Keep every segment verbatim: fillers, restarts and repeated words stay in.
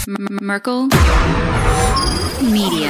Merkel Media.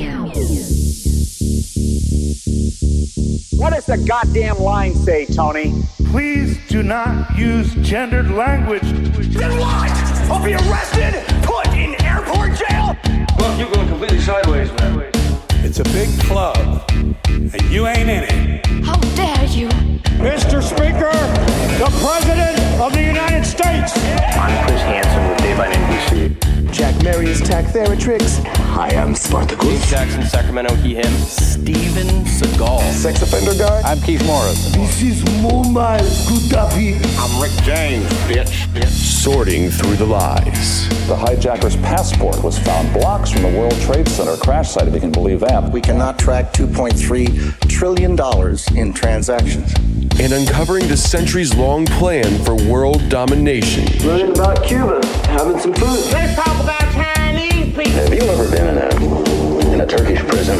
What does the goddamn line say, Tony? Please do not use gendered language. Then what? I'll be arrested, put in airport jail? Well, you're going completely sideways, man. It's a big club, and you ain't in it. How dare you? Mister Speaker, the President of the United States. I'm Chris Hansen with Daylight N B C. Jack Marius Tactheratrix. Hi, I'm Spartacus. Jackson, Sacramento, he, him. Steven Seagal. Sex offender guy. I'm Keith Morris. This is Muammar Gaddafi. I'm Rick James, bitch. bitch. Sorting through the lies. The hijacker's passport was found blocks from the World Trade Center crash site, if you can believe that. We cannot track two point three trillion dollars in transactions. And uncovering the centuries-long plan for world domination. Learning about Cuba, having some food. Let's talk about Chinese people. Have you ever been in a in a Turkish prison?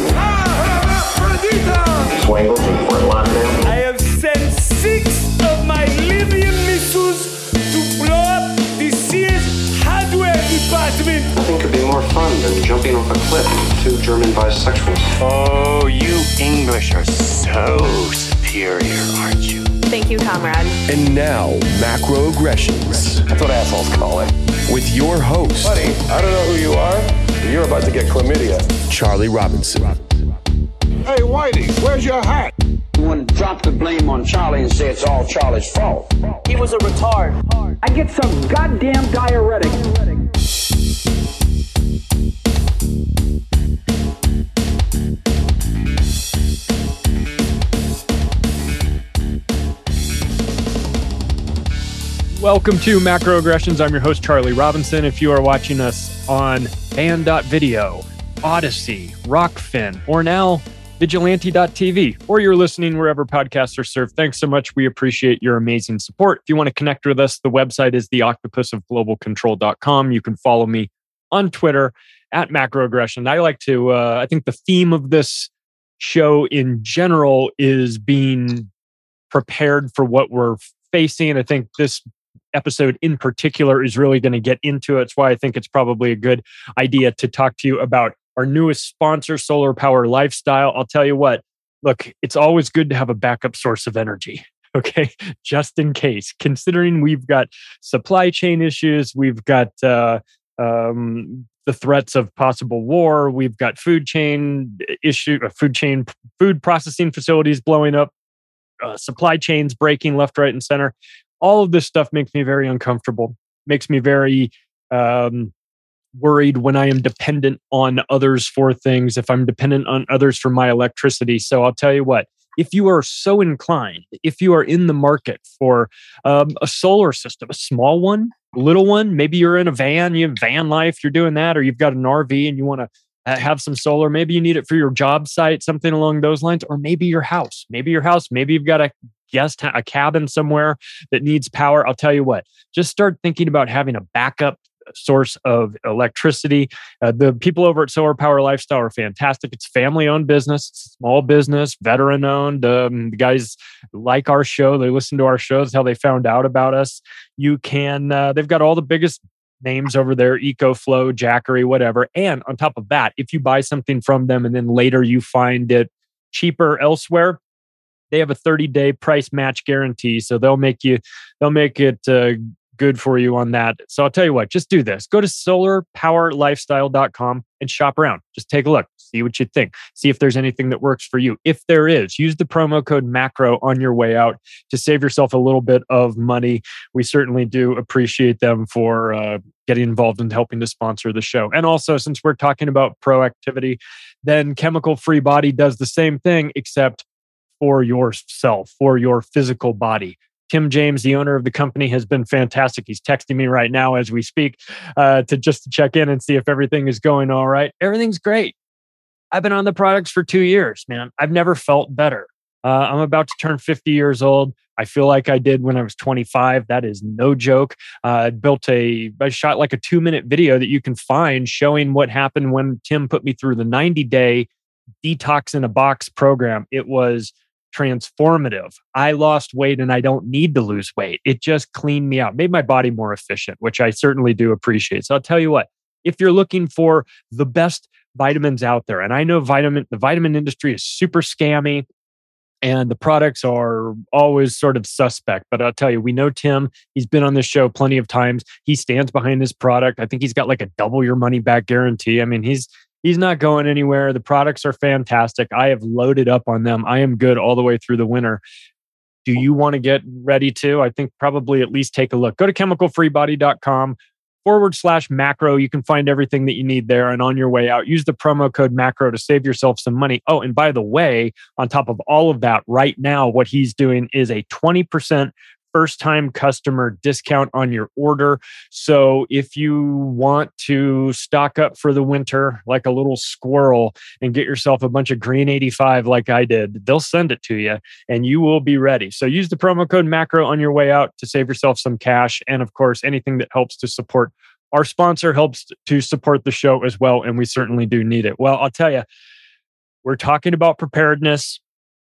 Swangles and Fort Lauderdale. I have sent six of my Libyan missiles to blow up the Sears hardware department. Nothing could be more fun than jumping off a cliff with two German bisexuals. Oh, you English are so superior, aren't you? Thank you, comrade. And now, Macroaggressions. That's what assholes call it. With your host, buddy, I don't know who you are, but you're about to get chlamydia. Charlie Robinson. Hey, Whitey, where's your hat? You want to drop the blame on Charlie and say it's all Charlie's fault. He was a retard. I get some goddamn diuretic. Welcome to Macroaggressions. I'm your host, Charlie Robinson. If you are watching us on Band dot video, Odyssey, Rockfin, or now Vigilante dot t v, or you're listening wherever podcasts are served, thanks so much. We appreciate your amazing support. If you want to connect with us, the website is the octopus of global control dot com. You can follow me on Twitter at Macroaggression. I like to, uh, I think the theme of this show in general is being prepared for what we're facing. I think this episode in particular is really going to get into it. That's why I think it's probably a good idea to talk to you about our newest sponsor, Solar Power Lifestyle. I'll tell you what, look, it's always good to have a backup source of energy, okay? Just in case, considering we've got supply chain issues, we've got uh, um, the threats of possible war, we've got food chain issue, uh, food chain, food processing facilities blowing up, uh, supply chains breaking left, right, and center. All of this stuff makes me very uncomfortable, makes me very um, worried when I am dependent on others for things, if I'm dependent on others for my electricity. So I'll tell you what, if you are so inclined, if you are in the market for um, a solar system, a small one, a little one, maybe you're in a van, you have van life, you're doing that, or you've got an R V and you want to have some solar, maybe you need it for your job site, something along those lines, or maybe your house, maybe your house, maybe you've got a guest, a cabin somewhere that needs power. I'll tell you what, just start thinking about having a backup source of electricity. Uh, the people over at Solar Power Lifestyle are fantastic. It's family-owned business, it's small business, veteran-owned. Um, the guys like our show. They listen to our shows, how they found out about us. You can, uh, they've got all the biggest names over there, EcoFlow, Jackery, whatever. And on top of that, if you buy something from them and then later you find it cheaper elsewhere, they have a thirty-day price match guarantee. So they'll make you, they'll make it uh, good for you on that. So I'll tell you what, just do this. Go to solar power lifestyle dot com and shop around. Just take a look. See what you think. See if there's anything that works for you. If there is, use the promo code MACRO on your way out to save yourself a little bit of money. We certainly do appreciate them for uh, getting involved in helping to sponsor the show. And also, since we're talking about proactivity, then Chemical Free Body does the same thing, except for yourself, for your physical body. Tim James, the owner of the company, has been fantastic. He's texting me right now as we speak uh, to just to check in and see if everything is going all right. Everything's great. I've been on the products for two years, man. I've never felt better. Uh, I'm about to turn fifty years old. I feel like I did when I was twenty-five. That is no joke. Uh, I built a, I shot like a two minute video that you can find showing what happened when Tim put me through the ninety day detox in a box program. It was transformative. I lost weight and I don't need to lose weight. It just cleaned me out, made my body more efficient, which I certainly do appreciate. So I'll tell you what, if you're looking for the best vitamins out there. And I know vitamin the vitamin industry is super scammy and the products are always sort of suspect. But I'll tell you, we know Tim. He's been on this show plenty of times. He stands behind this product. I think he's got like a double your money back guarantee. I mean, he's he's not going anywhere. The products are fantastic. I have loaded up on them. I am good all the way through the winter. Do you want to get ready to? I think probably at least take a look. Go to chemical free body dot com. forward slash macro. You can find everything that you need there. And on your way out, use the promo code macro to save yourself some money. Oh, and by the way, on top of all of that, right now, what he's doing is a twenty percent first-time customer discount on your order. So if you want to stock up for the winter like a little squirrel and get yourself a bunch of Green eighty-five like I did, they'll send it to you and you will be ready. So use the promo code macro on your way out to save yourself some cash. And of course, anything that helps to support our sponsor helps to support the show as well. And we certainly do need it. Well, I'll tell you, we're talking about preparedness.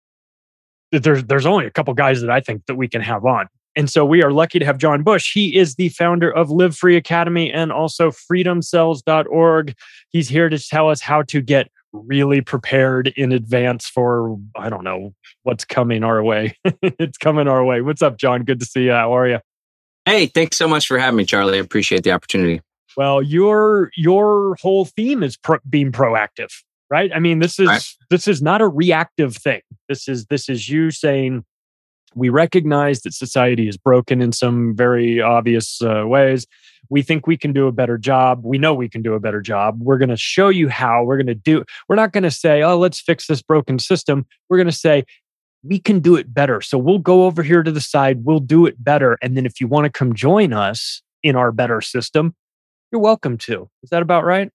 There's, there's only a couple guys that I think that we can have on. And so we are lucky to have John Bush. He is the founder of Live Free Academy and also freedom cells dot org. He's here to tell us how to get really prepared in advance for, I don't know, what's coming our way. It's coming our way. What's up, John? Good to see you. How are you? Hey, thanks so much for having me, Charlie. I appreciate the opportunity. Well, your your whole theme is pro- being proactive, right? I mean, this is right. this is not a reactive thing. This is this is you saying, we recognize that society is broken in some very obvious uh, ways. We think we can do a better job. We know we can do a better job. We're going to show you how. We're going to do. We're not going to say, oh, let's fix this broken system. We're going to say, we can do it better. So we'll go over here to the side. We'll do it better. And then if you want to come join us in our better system, you're welcome to. Is that about right?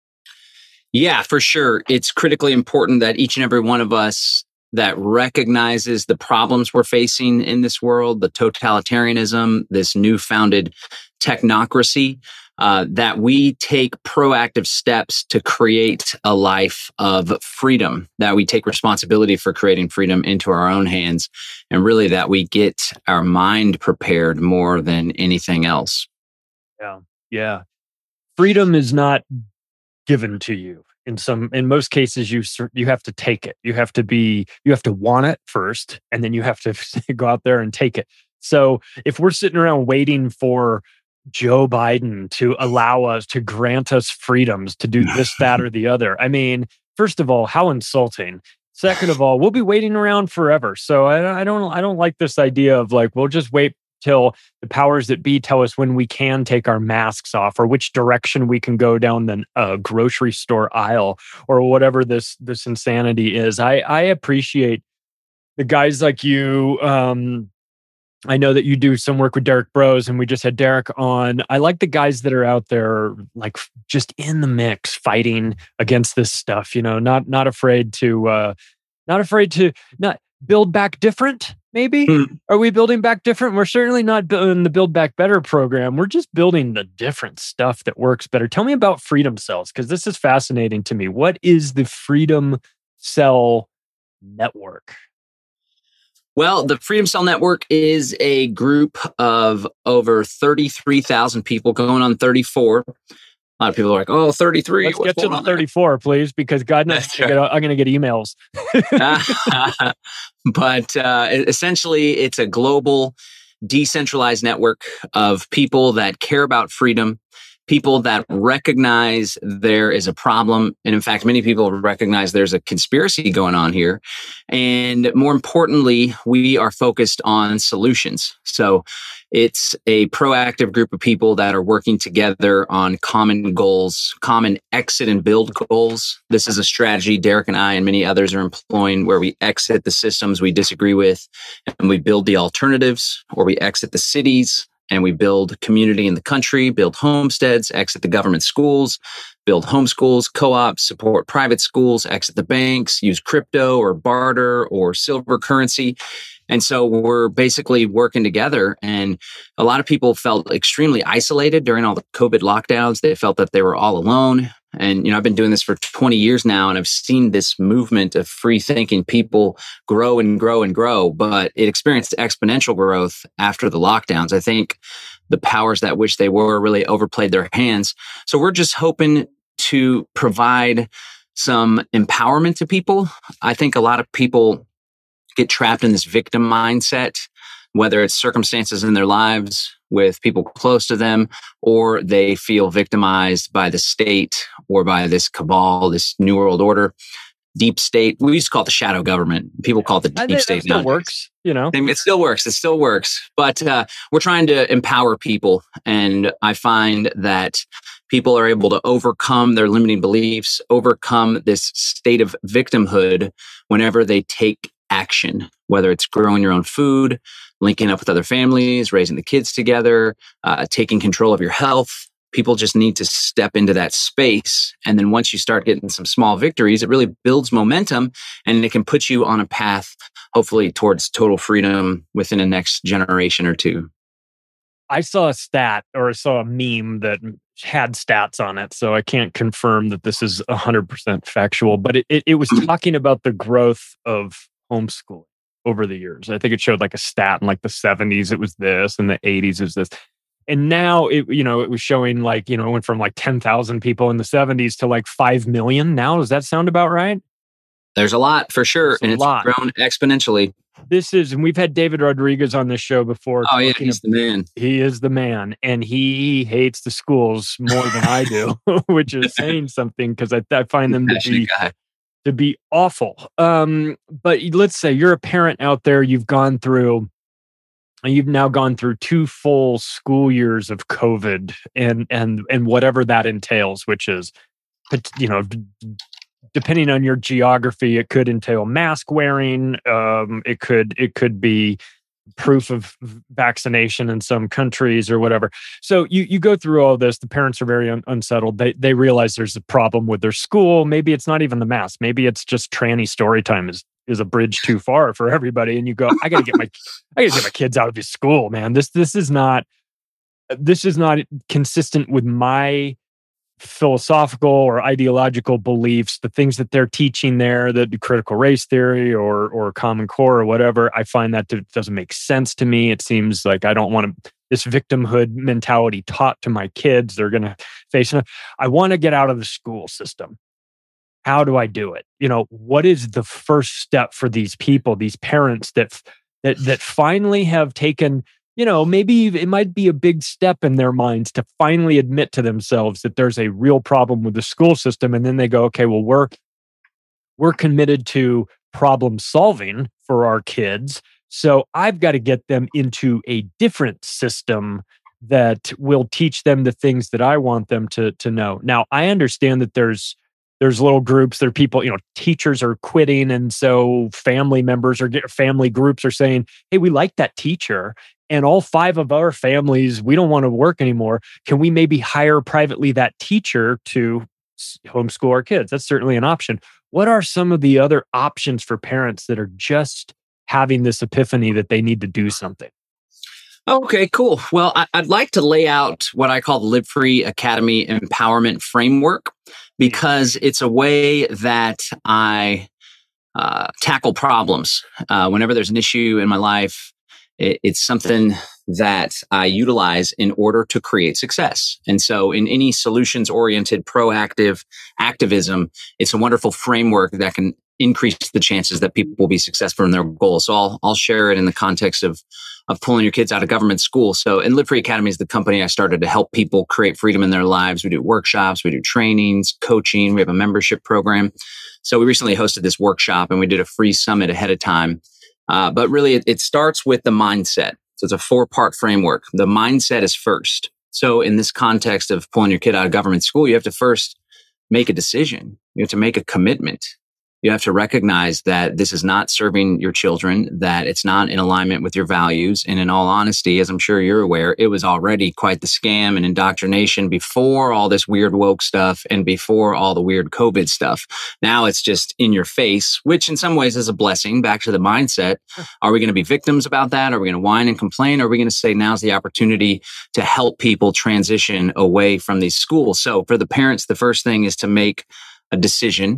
Yeah, for sure. It's critically important that each and every one of us that recognizes the problems we're facing in this world, the totalitarianism, this newfounded technocracy, uh, that we take proactive steps to create a life of freedom, that we take responsibility for creating freedom into our own hands, and really that we get our mind prepared more than anything else. Yeah, yeah. Freedom is not given to you. In some, in most cases, you you have to take it. You have to be, you have to want it first, and then you have to go out there and take it. So if we're sitting around waiting for Joe Biden to allow us, to grant us freedoms to do this, that, or the other, I mean, first of all, how insulting. Second of all, we'll be waiting around forever. So I, I don't, I don't like this idea of like, we'll just wait till the powers that be tell us when we can take our masks off or which direction we can go down the uh, grocery store aisle or whatever this this insanity is. I, I appreciate the guys like you. Um, I know that you do some work with Derek Bros, and we just had Derek on. I like the guys that are out there, like just in the mix, fighting against this stuff. You know, not not afraid to, uh, not afraid to not build back different. Maybe mm. Are we building back different? We're certainly not building the Build Back Better program. We're just building the different stuff that works better. Tell me about Freedom Cells, because this is fascinating to me. What is the Freedom Cell Network? Well, the Freedom Cell Network is a group of over thirty-three thousand people, going on thirty-four. A lot of people are like, oh, thirty-three. Let's get to the thirty-four, there? Please, because God knows I'm going to get emails. But uh, essentially, it's a global, decentralized network of people that care about freedom, people that recognize there is a problem. And in fact, many people recognize there's a conspiracy going on here. And more importantly, we are focused on solutions. So it's a proactive group of people that are working together on common goals, common exit and build goals. This is a strategy Derek and I and many others are employing, where we exit the systems we disagree with and we build the alternatives, or we exit the cities and we build community in the country, build homesteads, exit the government schools, build homeschools, co-ops, support private schools, exit the banks, use crypto or barter or silver currency. And so we're basically working together. And a lot of people felt extremely isolated during all the COVID lockdowns. They felt that they were all alone. And, you know, I've been doing this for twenty years now, and I've seen this movement of free thinking people grow and grow and grow, but it experienced exponential growth after the lockdowns. I think the powers that which they were really overplayed their hands. So we're just hoping to provide some empowerment to people. I think a lot of people get trapped in this victim mindset, whether it's circumstances in their lives with people close to them, or they feel victimized by the state or by this cabal, this New World Order, deep state. We used to call it the shadow government. People call it the deep state now. It still works, you know. It still works. It still works. But uh, we're trying to empower people. And I find that people are able to overcome their limiting beliefs, overcome this state of victimhood whenever they take action, whether it's growing your own food, linking up with other families, raising the kids together, uh, taking control of your health. People just need to step into that space. And then once you start getting some small victories, it really builds momentum and it can put you on a path, hopefully, towards total freedom within the next generation or two. I saw a stat or I saw a meme that had stats on it, so I can't confirm that this is one hundred percent factual, but it, it, it was talking about the growth of homeschooling over the years. I think it showed like a stat in like the seventies, it was this, and the eighties is this. And now it, you know, it was showing like, you know, it went from like ten thousand people in the seventies to like five million now. Does that sound about right? There's a lot for sure. There's and it's lot. grown exponentially. This is, and we've had David Rodriguez on this show before. Oh yeah, he's the man. He is the man. And he hates the schools more than I do, which is saying something because I, I find them to be, to be awful. Um, but let's say you're a parent out there, you've gone through And you've now gone through two full school years of COVID and and and whatever that entails, which is, you know, depending on your geography, it could entail mask wearing. Um, it could it could be proof of vaccination in some countries or whatever. So you you go through all this. The parents are very un- unsettled. They they realize there's a problem with their school. Maybe it's not even the mask. Maybe it's just tranny story time is is a bridge too far for everybody. And you go, I gotta get my I gotta get my kids out of this school, man. This this is not this is not consistent with my philosophical or ideological beliefs, the things that they're teaching there, the critical race theory or or Common Core or whatever. I find that to, doesn't make sense to me. It seems like I don't want to, this victimhood mentality taught to my kids. They're going to face it. I want to get out of the school system. How do I do it? You know, what is the first step for these people, these parents that that that finally have taken, you know, maybe it might be a big step in their minds to finally admit to themselves that there's a real problem with the school system. And then they go, okay, well, we're, we're committed to problem solving for our kids. So I've got to get them into a different system that will teach them the things that I want them to, to know. Now, I understand that there's There's little groups, there are people, you know, teachers are quitting. And so family members or family groups are saying, hey, we like that teacher. And all five of our families, we don't want to work anymore. Can we maybe hire privately that teacher to homeschool our kids? That's certainly an option. What are some of the other options for parents that are just having this epiphany that they need to do something? Okay, cool. Well, I'd like to lay out what I call the Live Free Academy Empowerment Framework, because it's a way that I uh, tackle problems. Uh, whenever there's an issue in my life, it, it's something that I utilize in order to create success. And so in any solutions-oriented, proactive activism, it's a wonderful framework that can increase the chances that people will be successful in their goals. So I'll I'll share it in the context of of pulling your kids out of government school. So, and Live Free Academy is the company I started to help people create freedom in their lives. We do workshops, we do trainings, coaching, we have a membership program. So we recently hosted this workshop and we did a free summit ahead of time. Uh, but really, it, it starts with the mindset. So it's a four-part framework. The mindset is first. So in this context of pulling your kid out of government school, you have to first make a decision. You have to make a commitment. You have to recognize that this is not serving your children, that it's not in alignment with your values. And in all honesty, as I'm sure you're aware, it was already quite the scam and indoctrination before all this weird woke stuff and before all the weird COVID stuff. Now it's just in your face, which in some ways is a blessing. Back to the mindset. Are we going to be victims about that? Are we going to whine and complain? Or are we going to say now's the opportunity to help people transition away from these schools? So for the parents, the first thing is to make a decision.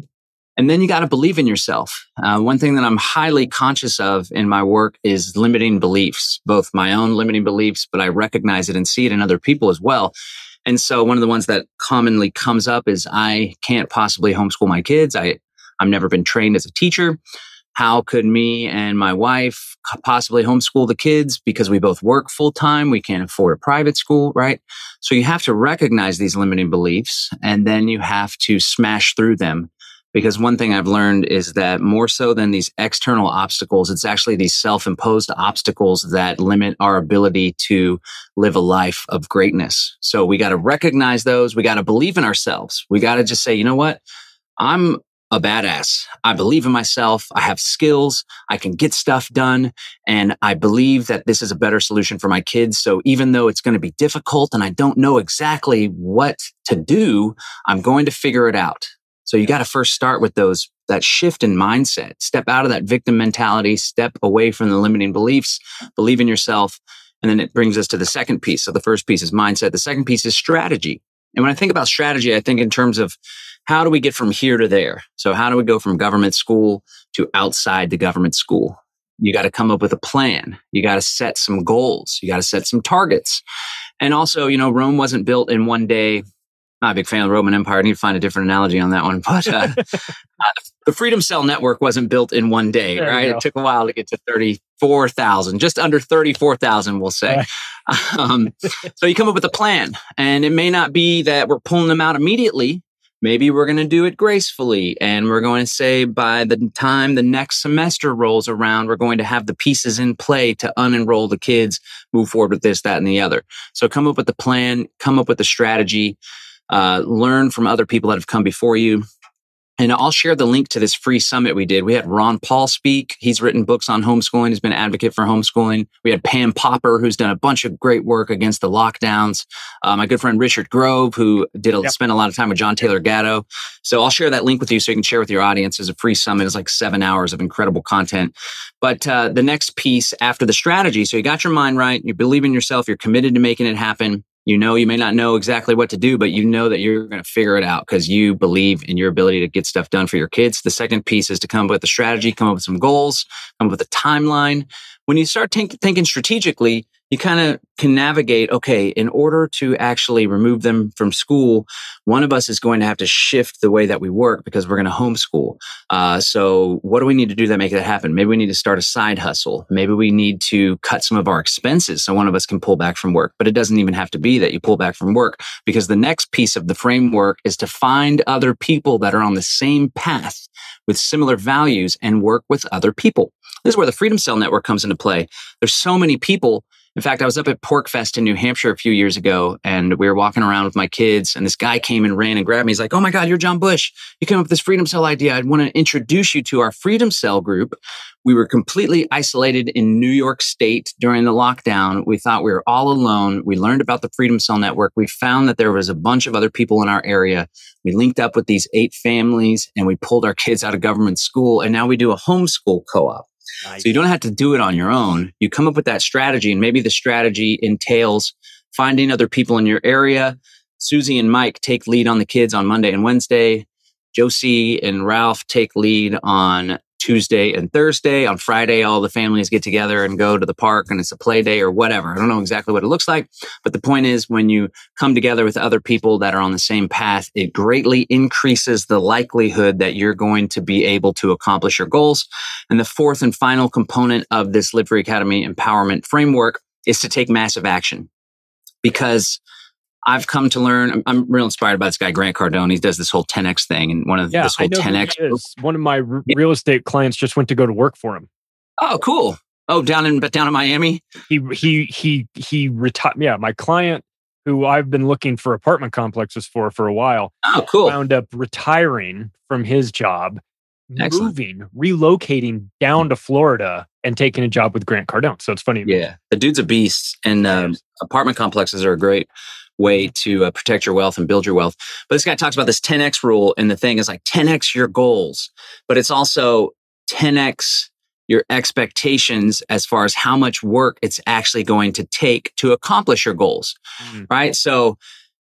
And then you got to believe in yourself. Uh, one thing that I'm highly conscious of in my work is limiting beliefs, both my own limiting beliefs, but I recognize it and see it in other people as well. And so one of the ones that commonly comes up is I can't possibly homeschool my kids. I, I've never been trained as a teacher. How could me and my wife possibly homeschool the kids because we both work full time? We can't afford a private school, right? So you have to recognize these limiting beliefs and then you have to smash through them. Because one thing I've learned is that more so than these external obstacles, it's actually these self-imposed obstacles that limit our ability to live a life of greatness. So we got to recognize those. We got to believe in ourselves. We got to just say, you know what? I'm a badass. I believe in myself. I have skills. I can get stuff done. And I believe that this is a better solution for my kids. So even though it's going to be difficult and I don't know exactly what to do, I'm going to figure it out. So you got to first start with those, that shift in mindset, step out of that victim mentality, step away from the limiting beliefs, believe in yourself. And then it brings us to the second piece. So the first piece is mindset. The second piece is strategy. And when I think about strategy, I think in terms of how do we get from here to there? So how do we go from government school to outside the government school? You got to come up with a plan. You got to set some goals. You got to set some targets. And also, you know, Rome wasn't built in one day. Not a big fan of the Roman Empire. I need to find a different analogy on that one. But uh, uh, the Freedom Cell Network wasn't built in one day, there right? It took a while to get to thirty-four thousand, just under thirty-four thousand, we'll say. Right. Um, so you come up with a plan. And it may not be that we're pulling them out immediately. Maybe we're going to do it gracefully. And we're going to say by the time the next semester rolls around, we're going to have the pieces in play to unenroll the kids, move forward with this, that, and the other. So come up with a plan, come up with a strategy. Uh, learn from other people that have come before you. And I'll share the link to this free summit we did. We had Ron Paul speak. He's written books on homeschooling. He's been an advocate for homeschooling. We had Pam Popper, who's done a bunch of great work against the lockdowns. Uh, my good friend Richard Grove, who did a, yep. spent a lot of time with John Taylor Gatto. So I'll share that link with you so you can share with your audience as a free summit. It's like seven hours of incredible content. But uh, the next piece after the strategy, so you got your mind right, you believe in yourself, you're committed to making it happen. You know, you may not know exactly what to do, but you know that you're going to figure it out because you believe in your ability to get stuff done for your kids. The second piece is to come up with a strategy, come up with some goals, come up with a timeline. When you start think, thinking strategically, you kind of can navigate, okay, in order to actually remove them from school, one of us is going to have to shift the way that we work because we're going to homeschool. Uh, so what do we need to do to make that happen? Maybe we need to start a side hustle. Maybe we need to cut some of our expenses so one of us can pull back from work. But it doesn't even have to be that you pull back from work because the next piece of the framework is to find other people that are on the same path with similar values and work with other people. This is where the Freedom Cell Network comes into play. There's so many people. In fact, I was up at PorcFest in New Hampshire a few years ago, and we were walking around with my kids, and this guy came and ran and grabbed me. He's like, oh my God, you're John Bush. You came up with this Freedom Cell idea. I'd want to introduce you to our Freedom Cell group. We were completely isolated in New York State during the lockdown. We thought we were all alone. We learned about the Freedom Cell Network. We found that there was a bunch of other people in our area. We linked up with these eight families, and we pulled our kids out of government school, and now we do a homeschool co-op. Nice. So you don't have to do it on your own. You come up with that strategy, and maybe the strategy entails finding other people in your area. Susie and Mike take lead on the kids on Monday and Wednesday. Josie and Ralph take lead on Tuesday and Thursday. On Friday, all the families get together and go to the park, and it's a play day or whatever. I don't know exactly what it looks like, but the point is when you come together with other people that are on the same path, it greatly increases the likelihood that you're going to be able to accomplish your goals. And the fourth and final component of this Live Free Academy empowerment framework is to take massive action. Because I've come to learn, I'm, I'm real inspired by this guy, Grant Cardone. He does this whole ten X thing, and one of yeah, this whole I know ten X. Who he is. One of my r- real estate clients just went to go to work for him. Oh, cool. Oh, down in down in Miami. He he he he retired. Yeah, my client, who I've been looking for apartment complexes for for a while. Oh, cool. Wound up retiring from his job, Excellent. moving, relocating down to Florida, and taking a job with Grant Cardone. So it's funny. Yeah, the dude's a beast, and um, apartment complexes are a great way to uh, protect your wealth and build your wealth. But this guy talks about this ten X rule, and the thing is like ten X your goals, but it's also ten X your expectations as far as how much work it's actually going to take to accomplish your goals, mm-hmm. right? So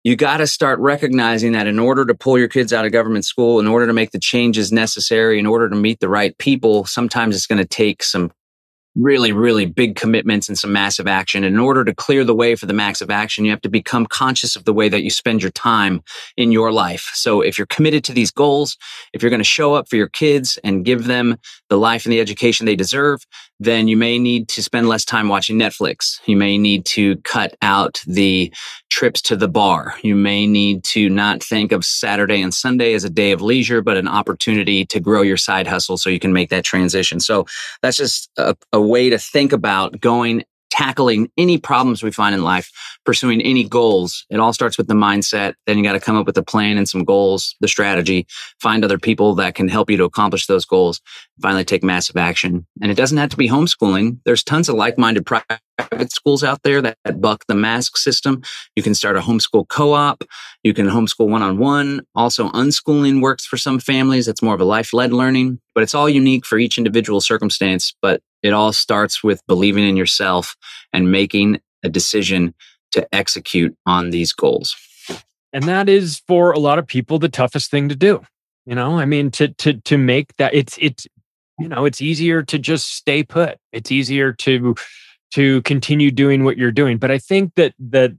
you got to start recognizing that in order to pull your kids out of government school, in order to make the changes necessary, in order to meet the right people, sometimes it's going to take some really, really big commitments and some massive action. And in order to clear the way for the massive action, you have to become conscious of the way that you spend your time in your life. So if you're committed to these goals, if you're going to show up for your kids and give them the life and the education they deserve, then you may need to spend less time watching Netflix. You may need to cut out the trips to the bar. You may need to not think of Saturday and Sunday as a day of leisure, but an opportunity to grow your side hustle so you can make that transition. So that's just a, a way to think about going, tackling any problems we find in life, pursuing any goals. It all starts with the mindset. Then you got to come up with a plan and some goals, the strategy, find other people that can help you to accomplish those goals, finally take massive action. And it doesn't have to be homeschooling. There's tons of like-minded private schools out there that, that buck the mask system. You can start a homeschool co-op. You can homeschool one-on-one. Also, unschooling works for some families. It's more of a life-led learning, but it's all unique for each individual circumstance. But it all starts with believing in yourself and making a decision to execute on these goals. And that is, for a lot of people, the toughest thing to do. You know, I mean, to to to make that, it's it's you know, it's easier to just stay put. It's easier to to continue doing what you're doing. But I think that that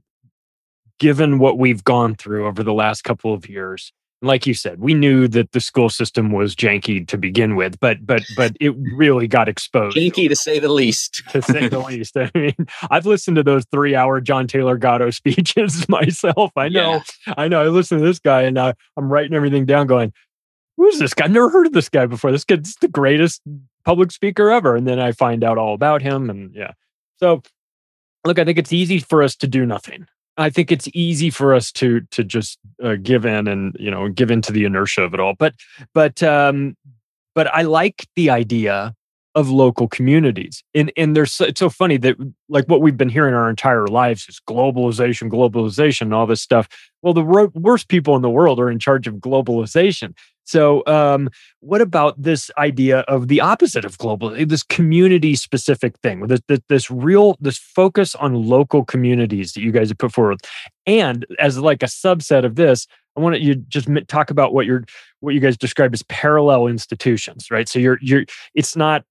given what we've gone through over the last couple of years, like you said, we knew that the school system was janky to begin with, but but but it really got exposed. Janky to say the least. to say the least. I mean, I've listened to those three-hour John Taylor Gatto speeches myself. I know, yeah. I know. I listen to this guy, and uh, I'm writing everything down, going, "Who's this guy? I've never heard of this guy before. This guy's the greatest public speaker ever." And then I find out all about him, and yeah. So, look, I think it's easy for us to do nothing. I think it's easy for us to to just uh, give in and, you know, give into the inertia of it all. But but um, but I like the idea of local communities. And and there's so, it's so funny that, like, what we've been hearing our entire lives is globalization, globalization, all this stuff. Well, the ro- worst people in the world are in charge of globalization. So um, what about this idea of the opposite of global, this community-specific thing, this, this, this real, this focus on local communities that you guys have put forward? And as like a subset of this, I want you to just talk about what you're, what you guys describe as parallel institutions, right? So you're, you're, it's not,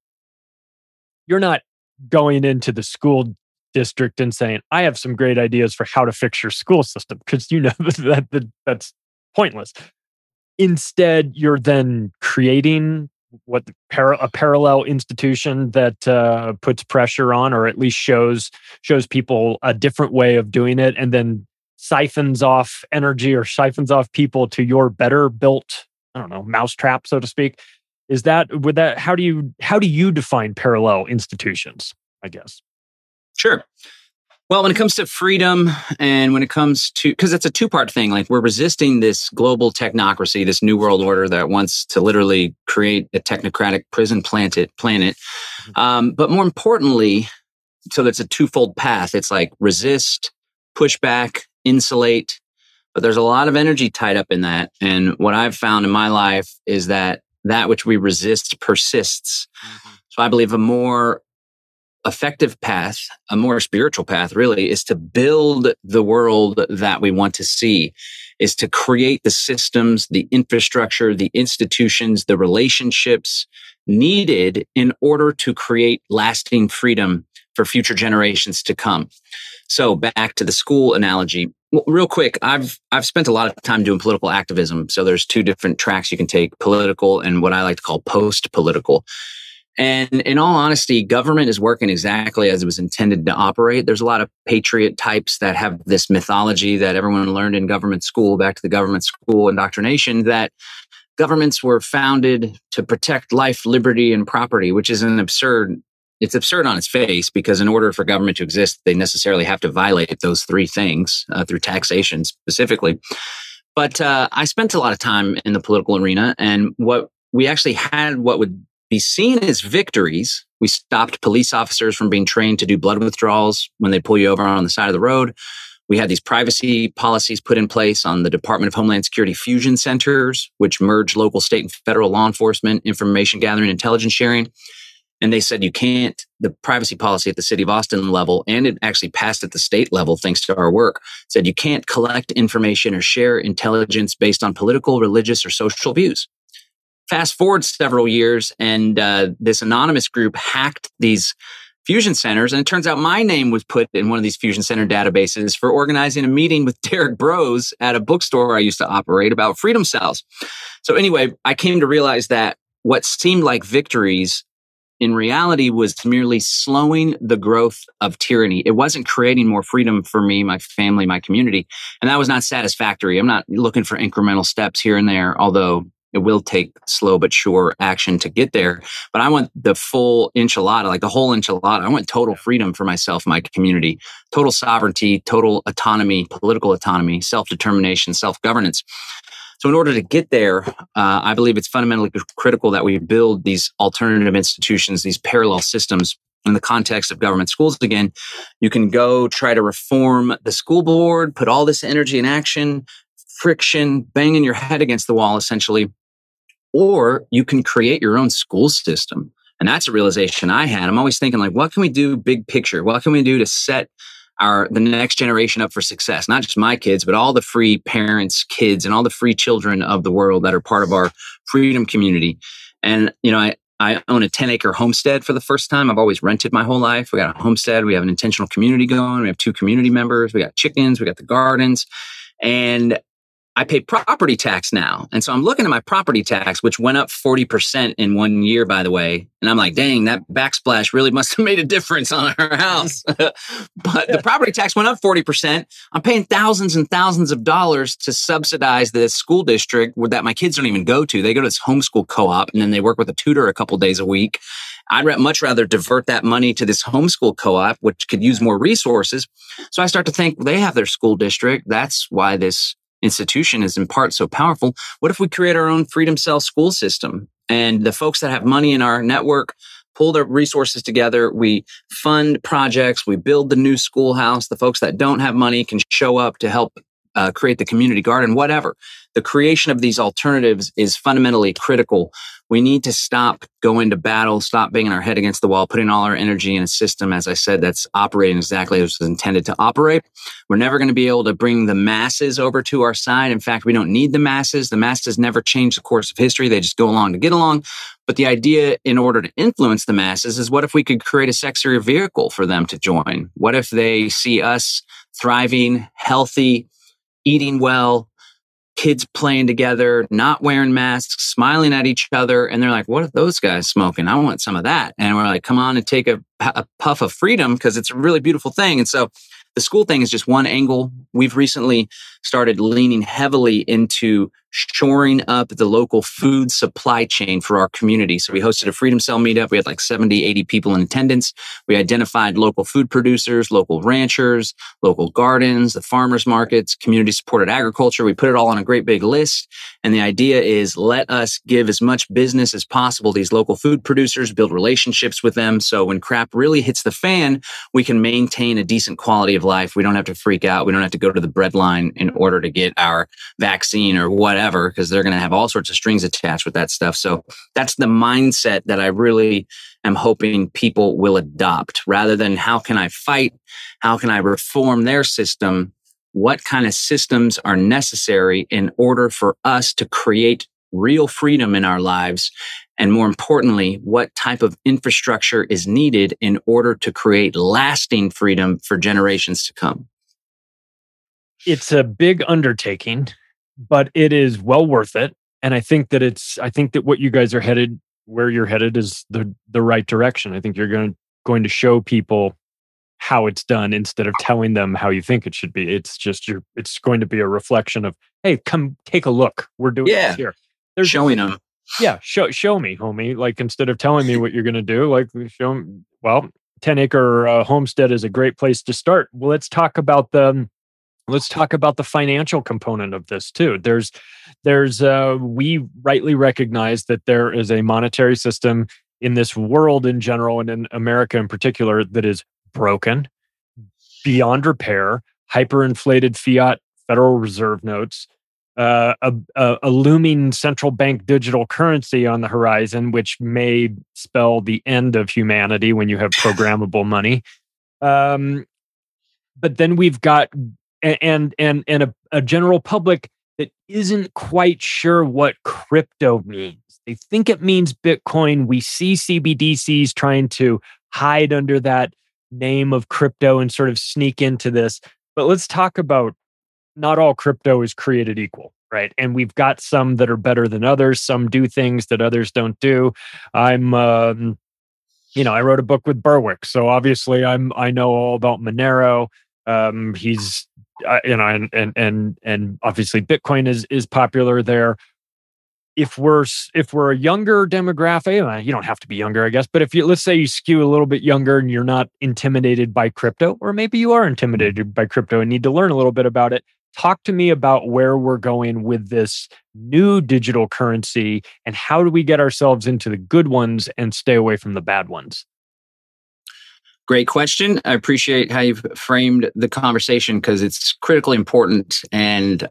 you're not going into the school district and saying, I have some great ideas for how to fix your school system, because you know that, that that's pointless. Instead, you're then creating what para, a parallel institution that uh, puts pressure on, or at least shows shows people a different way of doing it, and then siphons off energy or siphons off people to your better built, I don't know, mousetrap, so to speak. Is that would that? How do you how do you define parallel institutions? I guess. Sure. Well, when it comes to freedom, and when it comes to, because it's a two-part thing, like we're resisting this global technocracy, this new world order that wants to literally create a technocratic prison planet. planet. Um, but more importantly, so that's a twofold path. It's like resist, push back, insulate. But there's a lot of energy tied up in that. And what I've found in my life is that that which we resist persists. Mm-hmm. So I believe a more effective path, a more spiritual path really, is to build the world that we want to see, is to create the systems, the infrastructure, the institutions, the relationships needed in order to create lasting freedom for future generations to come. So back to the school analogy. Well, real quick, I've I've spent a lot of time doing political activism. So there's two different tracks you can take, political and what I like to call post-political. And in all honesty, government is working exactly as it was intended to operate. There's a lot of patriot types that have this mythology that everyone learned in government school, back to the government school indoctrination, that governments were founded to protect life, liberty, and property, which is an absurd, it's absurd on its face, because in order for government to exist, they necessarily have to violate those three things uh, through taxation specifically. But uh, I spent a lot of time in the political arena, and what we actually had, what would be seen as victories. We stopped police officers from being trained to do blood withdrawals when they pull you over on the side of the road. We had these privacy policies put in place on the Department of Homeland Security fusion centers, which merge local, state, and federal law enforcement, information gathering, intelligence sharing. And they said, you can't, the privacy policy at the city of Austin level, and it actually passed at the state level, thanks to our work, said you can't collect information or share intelligence based on political, religious, or social views. Fast forward several years, and uh, this anonymous group hacked these fusion centers. And it turns out my name was put in one of these fusion center databases for organizing a meeting with Derek Bros at a bookstore I used to operate about freedom cells. So anyway, I came to realize that what seemed like victories in reality was merely slowing the growth of tyranny. It wasn't creating more freedom for me, my family, my community. And that was not satisfactory. I'm not looking for incremental steps here and there, although it will take slow but sure action to get there. But I want the full enchilada, like the whole enchilada. I want total freedom for myself, my community, total sovereignty, total autonomy, political autonomy, self-determination, self-governance. So in order to get there, uh, I believe it's fundamentally critical that we build these alternative institutions, these parallel systems in the context of government schools. Again, you can go try to reform the school board, put all this energy in action, friction, banging your head against the wall, essentially. Or you can create your own school system. And that's a realization I had. I'm always thinking, like, what can we do big picture? What can we do to set our the next generation up for success? Not just my kids, but all the free parents, kids, and all the free children of the world that are part of our freedom community. And, you know, I, I own a ten acre homestead for the first time. I've always rented my whole life. We got a homestead. We have an intentional community going. We have two community members. We got chickens. We got the gardens. And I pay property tax now. And so I'm looking at my property tax, which went up forty percent in one year, by the way. And I'm like, dang, that backsplash really must have made a difference on our house. But the property tax went up forty percent. I'm paying thousands and thousands of dollars to subsidize the school district that my kids don't even go to. They go to this homeschool co-op, and then they work with a tutor a couple days a week. I'd much rather divert that money to this homeschool co-op, which could use more resources. So I start to think, well, they have their school district. That's why this institution is in part so powerful. What if we create our own Freedom Cell school system? And the folks that have money in our network pull their resources together. We fund projects. We build the new schoolhouse. The folks that don't have money can show up to help uh, create the community garden, whatever. The creation of these alternatives is fundamentally critical. We need to stop going to battle, stop banging our head against the wall, putting all our energy in a system, as I said, that's operating exactly as it was intended to operate. We're never going to be able to bring the masses over to our side. In fact, we don't need the masses. The masses never change the course of history. They just go along to get along. But the idea, in order to influence the masses, is what if we could create a sexier vehicle for them to join? What if they see us thriving, healthy, eating well, kids playing together, not wearing masks, smiling at each other. And they're like, what if those guys smoking? I want some of that. And we're like, come on and take a, a puff of freedom, because it's a really beautiful thing. And so the school thing is just one angle. We've recently started leaning heavily into shoring up the local food supply chain for our community. So we hosted a Freedom Cell meetup. We had like seventy, eighty people in attendance. We identified local food producers, local ranchers, local gardens, the farmers markets, community supported agriculture. We put it all on a great big list. And the idea is, let us give as much business as possible to these local food producers, build relationships with them. So when crap really hits the fan, we can maintain a decent quality of life. We don't have to freak out. We don't have to go to the bread line in order to get our vaccine or whatever, because they're going to have all sorts of strings attached with that stuff. So that's the mindset that I really am hoping people will adopt, rather than how can I fight? How can I reform their system? What kind of systems are necessary in order for us to create real freedom in our lives? And more importantly, what type of infrastructure is needed in order to create lasting freedom for generations to come? It's a big undertaking, but it is well worth it. And I think that it's, I think that what you guys are headed, where you're headed, is the the right direction. I think you're going to, going to show people how it's done instead of telling them how you think it should be. It's just, you're, it's going to be a reflection of, hey, come take a look. We're doing yeah. this here. There's showing them. Yeah. Show, show me, homie. Like, instead of telling me what you're going to do, like, show me. Well, ten acre uh, homestead is a great place to start. Well, let's talk about the, let's talk about the financial component of this too. There's, there's, uh, we rightly recognize that there is a monetary system in this world in general, and in America in particular, that is broken, beyond repair, hyperinflated fiat Federal Reserve notes, uh, a, a, a looming central bank digital currency on the horizon, which may spell the end of humanity when you have programmable money. Um, but then we've got and and and a, a general public that isn't quite sure what crypto means. They think it means Bitcoin. We see C B D Cs trying to hide under that name of crypto and sort of sneak into this. But let's talk about not all crypto is created equal, right? And we've got some that are better than others. Some do things that others don't do. I'm, um, you know, I wrote a book with Berwick, so obviously I'm I know all about Monero. Um, he's, uh, you know, and and and and obviously Bitcoin is is popular there. If we're if we're a younger demographic, you don't have to be younger, I guess. But if you let's say you skew a little bit younger and you're not intimidated by crypto, or maybe you are intimidated by crypto and need to learn a little bit about it, talk to me about where we're going with this new digital currency and how do we get ourselves into the good ones and stay away from the bad ones. Great question. I appreciate how you've framed the conversation because it's critically important. And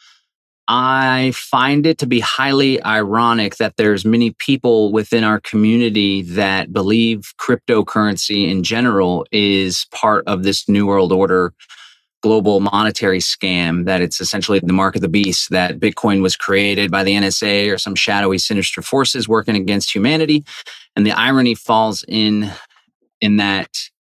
I find it to be highly ironic that there's many people within our community that believe cryptocurrency in general is part of this New World Order global monetary scam, that it's essentially the mark of the beast, that Bitcoin was created by the N S A or some shadowy, sinister forces working against humanity. And the irony falls in, in that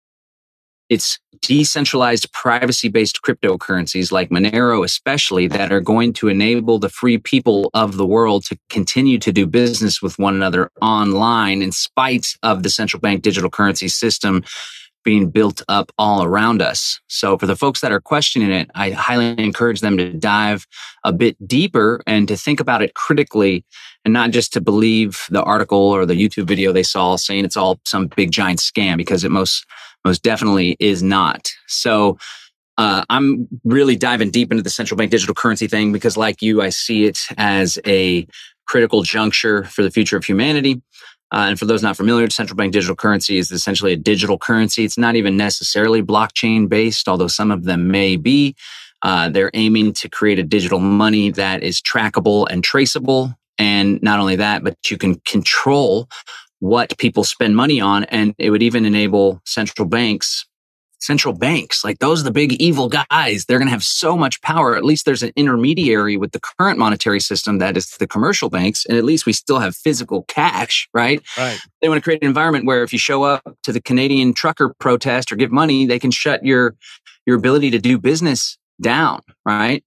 it's decentralized, privacy-based cryptocurrencies like Monero especially that are going to enable the free people of the world to continue to do business with one another online in spite of the central bank digital currency system being built up all around us. So for the folks that are questioning it, I highly encourage them to dive a bit deeper and to think about it critically and not just to believe the article or the YouTube video they saw saying it's all some big giant scam, because it most most definitely is not. So uh, I'm really diving deep into the central bank digital currency thing because like you, I see it as a critical juncture for the future of humanity. Uh, and for those not familiar, central bank digital currency is essentially a digital currency. It's not even necessarily blockchain based, although some of them may be. Uh, they're aiming to create a digital money that is trackable and traceable. And not only that, but you can control what people spend money on. And it would even enable central banks, central banks, like those are the big evil guys. They're going to have so much power. At least there's an intermediary with the current monetary system that is the commercial banks. And at least we still have physical cash, right? Right. They want to create an environment where if you show up to the Canadian trucker protest or give money, they can shut your, your ability to do business down, right?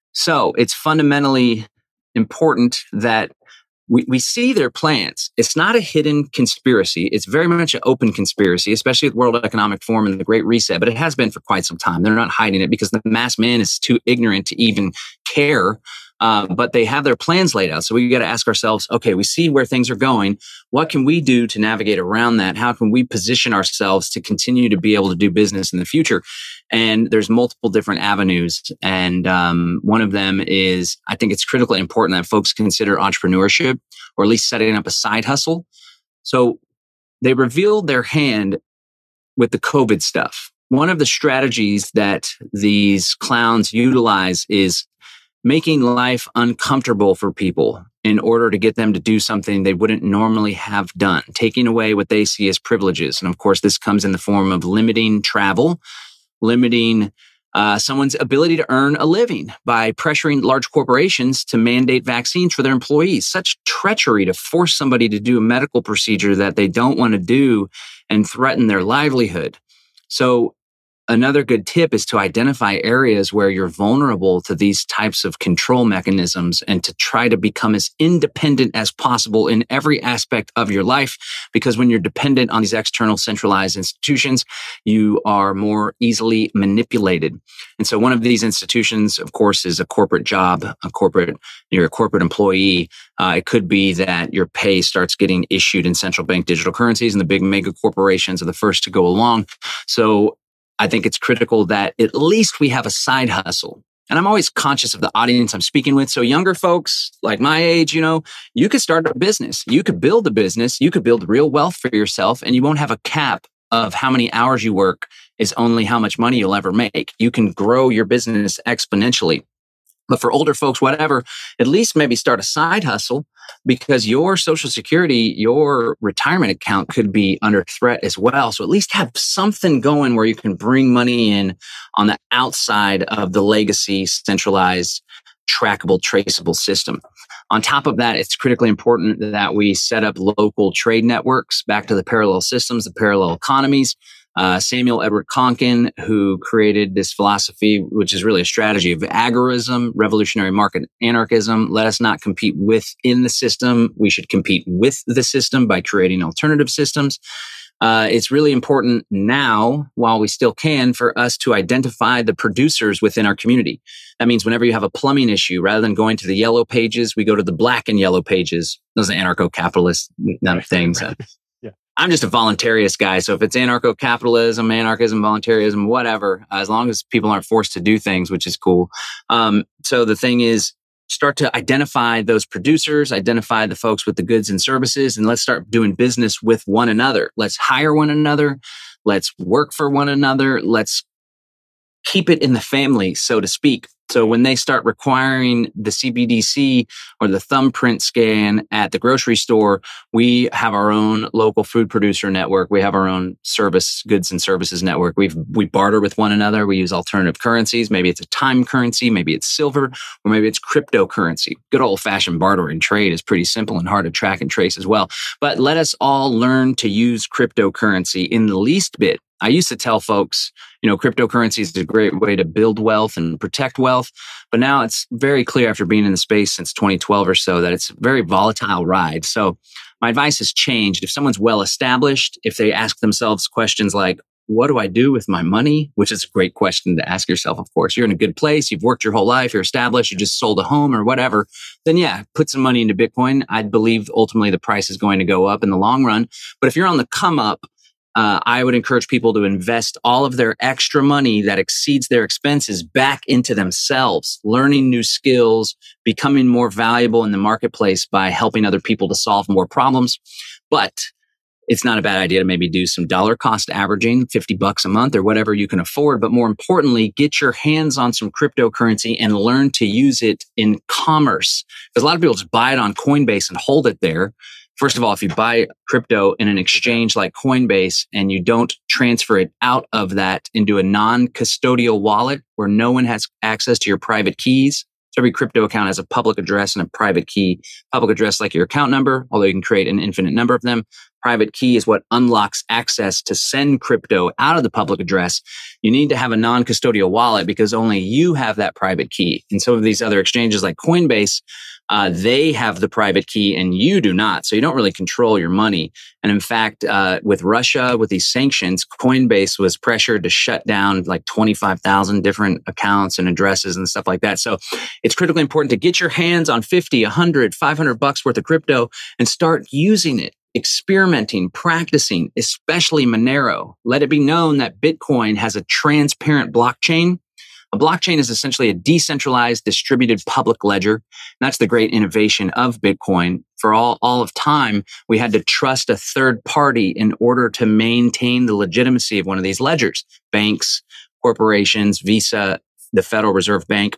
So it's fundamentally important that We we see their plans. It's not a hidden conspiracy. It's very much an open conspiracy, especially with World Economic Forum and the Great Reset. But it has been for quite some time. They're not hiding it because the mass man is too ignorant to even care. Uh, but they have their plans laid out. So we got to ask ourselves, okay, we see where things are going. What can we do to navigate around that? How can we position ourselves to continue to be able to do business in the future? And there's multiple different avenues. And um, one of them is, I think it's critically important that folks consider entrepreneurship, or at least setting up a side hustle. So they revealed their hand with the COVID stuff. One of the strategies that these clowns utilize is making life uncomfortable for people in order to get them to do something they wouldn't normally have done, taking away what they see as privileges. And of course, this comes in the form of limiting travel, limiting uh, someone's ability to earn a living by pressuring large corporations to mandate vaccines for their employees. Such treachery to force somebody to do a medical procedure that they don't want to do and threaten their livelihood. So another good tip is to identify areas where you're vulnerable to these types of control mechanisms and to try to become as independent as possible in every aspect of your life. Because when you're dependent on these external centralized institutions, you are more easily manipulated. And so one of these institutions, of course, is a corporate job, a corporate, you're a corporate employee. Uh, it could be that your pay starts getting issued in central bank digital currencies, and the big mega corporations are the first to go along. So I think it's critical that at least we have a side hustle. And I'm always conscious of the audience I'm speaking with. So younger folks like my age, you know, you could start a business. You could build a business. You could build real wealth for yourself, and you won't have a cap of how many hours you work is only how much money you'll ever make. You can grow your business exponentially. But for older folks, whatever, at least maybe start a side hustle, because your Social Security, your retirement account could be under threat as well. So at least have something going where you can bring money in on the outside of the legacy, centralized, trackable, traceable system. On top of that, it's critically important that we set up local trade networks, back to the parallel systems, the parallel economies. Uh, Samuel Edward Konkin, who created this philosophy, which is really a strategy of agorism, revolutionary market anarchism. Let us not compete within the system. We should compete with the system by creating alternative systems. Uh, it's really important now, while we still can, for us to identify the producers within our community. That means whenever you have a plumbing issue, rather than going to the yellow pages, we go to the black and yellow pages. Those are anarcho-capitalist things. Uh, yeah. I'm just a voluntarist guy. So if it's anarcho-capitalism, anarchism, voluntarism, whatever, uh, as long as people aren't forced to do things, which is cool. Um, so the thing is, start to identify those producers, identify the folks with the goods and services, and let's start doing business with one another. Let's hire one another. Let's work for one another. Let's keep it in the family, so to speak. So when they start requiring the C B D C or the thumbprint scan at the grocery store, we have our own local food producer network. We have our own service, goods and services network. We've, we barter with one another. We use alternative currencies. Maybe it's a time currency, maybe it's silver, or maybe it's cryptocurrency. Good old fashioned barter and trade is pretty simple and hard to track and trace as well. But let us all learn to use cryptocurrency in the least bit. I used to tell folks, you know, cryptocurrency is a great way to build wealth and protect wealth. But now it's very clear after being in the space since twenty twelve or so that it's a very volatile ride. So my advice has changed. If someone's well established, if they ask themselves questions like, what do I do with my money? Which is a great question to ask yourself, of course. You're in a good place. You've worked your whole life. You're established. You just sold a home or whatever. Then yeah, put some money into Bitcoin. I believe ultimately the price is going to go up in the long run. But if you're on the come up, Uh, I would encourage people to invest all of their extra money that exceeds their expenses back into themselves, learning new skills, becoming more valuable in the marketplace by helping other people to solve more problems. But it's not a bad idea to maybe do some dollar cost averaging, fifty bucks a month or whatever you can afford. But more importantly, get your hands on some cryptocurrency and learn to use it in commerce. Because a lot of people just buy it on Coinbase and hold it there. First of all, if you buy crypto in an exchange like Coinbase and you don't transfer it out of that into a non-custodial wallet where no one has access to your private keys, so every crypto account has a public address and a private key. Public address like your account number, although you can create an infinite number of them. Private key is what unlocks access to send crypto out of the public address. You need to have a non-custodial wallet because only you have that private key. And some of these other exchanges like Coinbase, Uh, they have the private key and you do not. So you don't really control your money. And in fact, uh, with Russia, with these sanctions, Coinbase was pressured to shut down like twenty-five thousand different accounts and addresses and stuff like that. So it's critically important to get your hands on fifty, one hundred, five hundred bucks worth of crypto and start using it, experimenting, practicing, especially Monero. Let it be known that Bitcoin has a transparent blockchain. A blockchain is essentially a decentralized, distributed public ledger. And that's the great innovation of Bitcoin. For all, all of time, we had to trust a third party in order to maintain the legitimacy of one of these ledgers. Banks, corporations, Visa, the Federal Reserve Bank.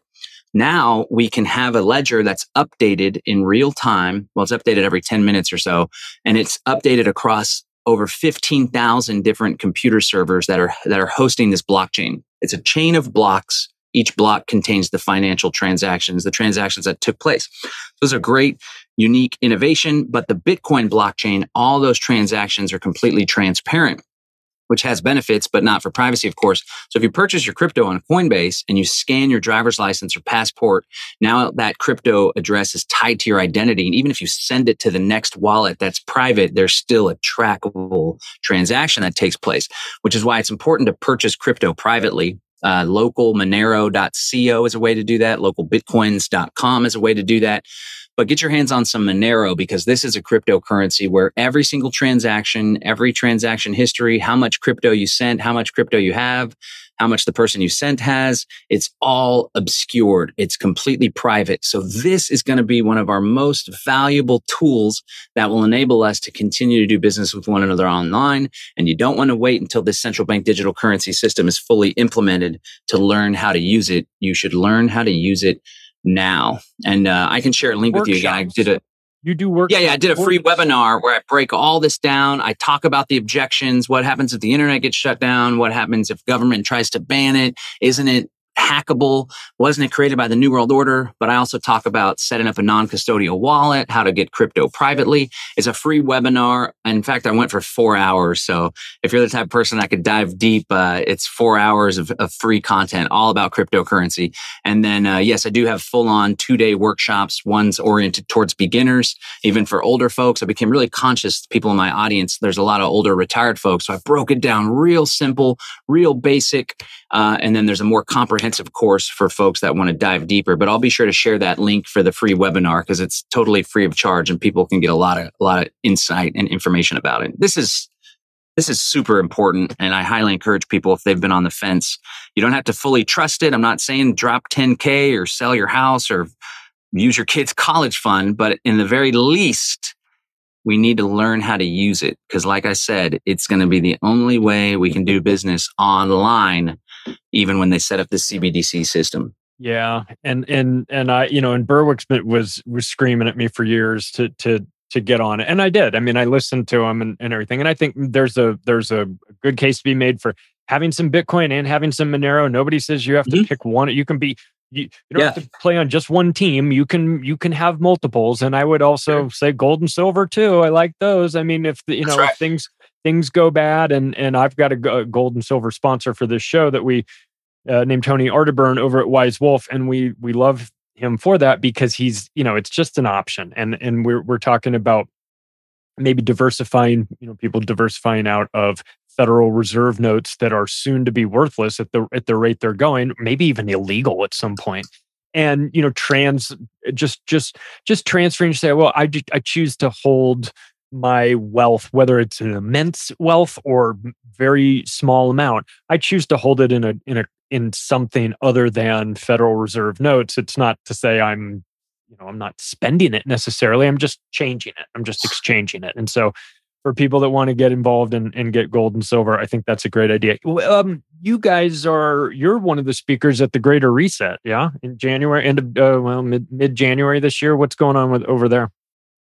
Now we can have a ledger that's updated in real time. Well, it's updated every ten minutes or so, and it's updated across over fifteen thousand different computer servers that are that are hosting this blockchain. It's a chain of blocks. Each block contains the financial transactions, the transactions that took place. Those are great, unique innovation, but the Bitcoin blockchain, all those transactions are completely transparent, which has benefits, but not for privacy, of course. So if you purchase your crypto on Coinbase and you scan your driver's license or passport, now that crypto address is tied to your identity. And even if you send it to the next wallet that's private, there's still a trackable transaction that takes place, which is why it's important to purchase crypto privately. Uh, local monero dot co is a way to do that. local bitcoins dot com is a way to do that. But get your hands on some Monero because this is a cryptocurrency where every single transaction, every transaction history, how much crypto you sent, how much crypto you have, how much the person you sent has, it's all obscured. It's completely private. So this is going to be one of our most valuable tools that will enable us to continue to do business with one another online. And you don't want to wait until this central bank digital currency system is fully implemented to learn how to use it. You should learn how to use it now. And uh, I can share a link Workshops. with you again. I did a You do work. Yeah, yeah. I did a free webinar where I break all this down. I talk about the objections. What happens if the internet gets shut down? What happens if government tries to ban it? Isn't it hackable? Wasn't it created by the New World Order? But I also talk about setting up a non-custodial wallet, how to get crypto privately. It's a free webinar. In fact, I went for four hours. So if you're the type of person that could dive deep, uh, it's four hours of, of free content, all about cryptocurrency. And then, uh, yes, I do have full-on two-day workshops. One's oriented towards beginners, even for older folks. I became really conscious, people in my audience, there's a lot of older retired folks. So I broke it down real simple, real basic. Uh, and then there's a more comprehensive course for folks that want to dive deeper. But I'll be sure to share that link for the free webinar because it's totally free of charge and people can get a lot of a lot of insight and information about it. This is this is super important, and I highly encourage people if they've been on the fence. You don't have to fully trust it. I'm not saying drop ten K or sell your house or use your kid's college fund, but in the very least, we need to learn how to use it because, like I said, it's going to be the only way we can do business online, even when they set up the C B D C system. Yeah, and and and I, you know, and Berwick's was was screaming at me for years to to to get on it, and I did. I mean, I listened to him and, and everything, and I think there's a there's a good case to be made for having some Bitcoin and having some Monero. Nobody says you have to mm-hmm. pick one. You can be. You, you don't yeah. have to play on just one team. You can you can have multiples, and I would also sure. say gold and silver too. I like those. I mean, if the, you know right. if things things go bad, and and I've got a, a gold and silver sponsor for this show that we uh, named Tony Arterburn over at Wise Wolf, and we we love him for that because he's you know it's just an option, and and we're we're talking about maybe diversifying you know people diversifying out of Federal Reserve notes that are soon to be worthless at the at the rate they're going, maybe even illegal at some point. And you know, trans just just just transferring. Say, well, I I choose to hold my wealth, whether it's an immense wealth or very small amount. I choose to hold it in a in a in something other than Federal Reserve notes. It's not to say I'm you know I'm not spending it necessarily. I'm just changing it. I'm just exchanging it. And so, for people that want to get involved and, and get gold and silver, I think that's a great idea. Um, you guys are, you're one of the speakers at the Greater Reset, yeah? In January, end of, uh, well, mid, mid-January this year. What's going on with over there?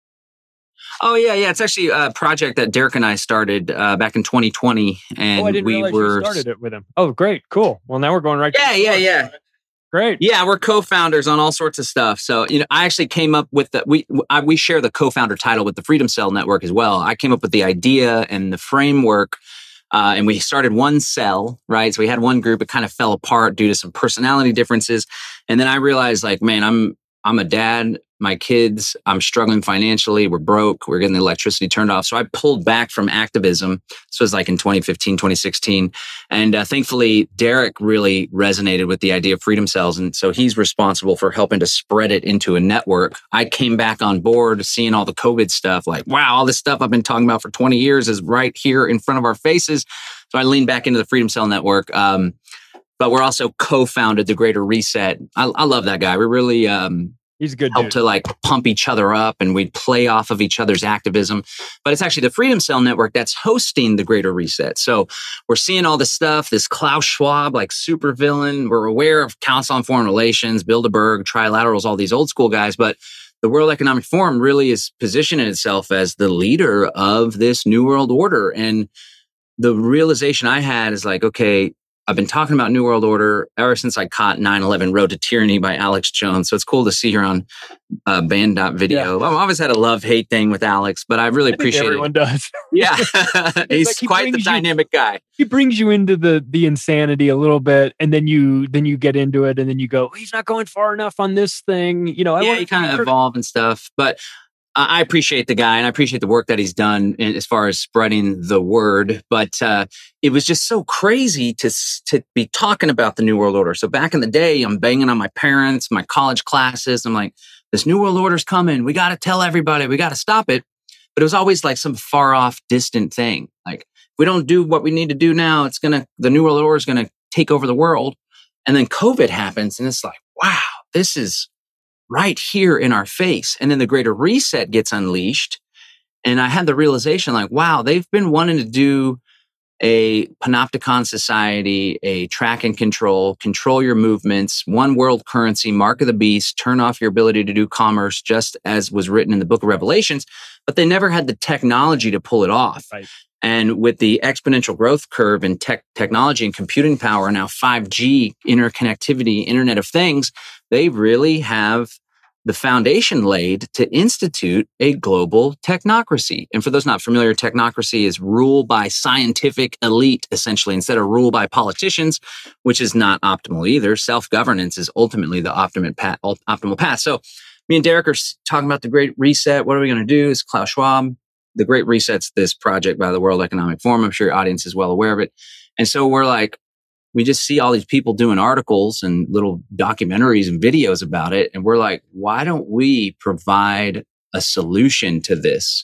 Oh, yeah, yeah. It's actually a project that Derek and I started uh, back in twenty twenty. And oh, I didn't we realize were... you started it with him. Oh, great. Cool. Well, now we're going right yeah, to Yeah, yeah, yeah. Great. Yeah, we're co-founders on all sorts of stuff. So, you know, I actually came up with the, we I, we share the co-founder title with the Freedom Cell Network as well. I came up with the idea and the framework, uh, and we started one cell, right? So we had one group. It kind of fell apart due to some personality differences, and then I realized, like, man, I'm I'm a dad. My kids, I'm struggling financially. We're broke. We're getting the electricity turned off. So I pulled back from activism. This was like in twenty fifteen, twenty sixteen. And uh, thankfully, Derek really resonated with the idea of Freedom Cells. And so he's responsible for helping to spread it into a network. I came back on board seeing all the COVID stuff. Like, wow, all this stuff I've been talking about for twenty years is right here in front of our faces. So I leaned back into the Freedom Cell Network. Um, but we're also co-founded the Greater Reset. I, I love that guy. We really... Um, He's a good help dude. To like pump each other up, and we'd play off of each other's activism. But it's actually the Freedom Cell Network that's hosting the Greater Reset. So we're seeing all this stuff, this Klaus Schwab, like super villain. We're aware of Council on Foreign Relations, Bilderberg, Trilaterals, all these old school guys. But the World Economic Forum really is positioning itself as the leader of this New World Order. And the realization I had is like, okay, I've been talking about New World Order ever since I caught nine eleven Road to Tyranny by Alex Jones. So it's cool to see her on uh, Band.video. Yeah. I've always had a love-hate thing with Alex, but I really I appreciate everyone it. Everyone does. Yeah. He's like he quite the dynamic you, guy. He brings you into the the insanity a little bit, and then you then you get into it, and then you go, he's not going far enough on this thing. You know, I yeah, want you kind of evolve and stuff. But I appreciate the guy, and I appreciate the work that he's done in, as far as spreading the word. But uh, it was just so crazy to to be talking about the New World Order. So back in the day, I'm banging on my parents, my college classes. I'm like, this New World Order's coming. We got to tell everybody. We got to stop it. But it was always like some far off, distant thing. Like, if we don't do what we need to do now, it's gonna the New World Order is gonna take over the world. And then COVID happens, and it's like, wow, this is right here in our face. And then the Greater Reset gets unleashed. And I had the realization like, wow, they've been wanting to do a panopticon society, a track and control, control your movements, one world currency, mark of the beast, turn off your ability to do commerce, just as was written in the book of Revelations, but they never had the technology to pull it off. Right. And with the exponential growth curve in tech, technology and computing power, now five G, interconnectivity, Internet of Things, they really have the foundation laid to institute a global technocracy. And for those not familiar, technocracy is rule by scientific elite, essentially, instead of rule by politicians, which is not optimal either. Self-governance is ultimately the optimal path. Optimal path. So me and Derek are talking about the Great Reset. What are we going to do? Is Klaus Schwab. The Great Reset's this project by the World Economic Forum. I'm sure your audience is well aware of it. And so we're like, we just see all these people doing articles and little documentaries and videos about it. And we're like, why don't we provide a solution to this,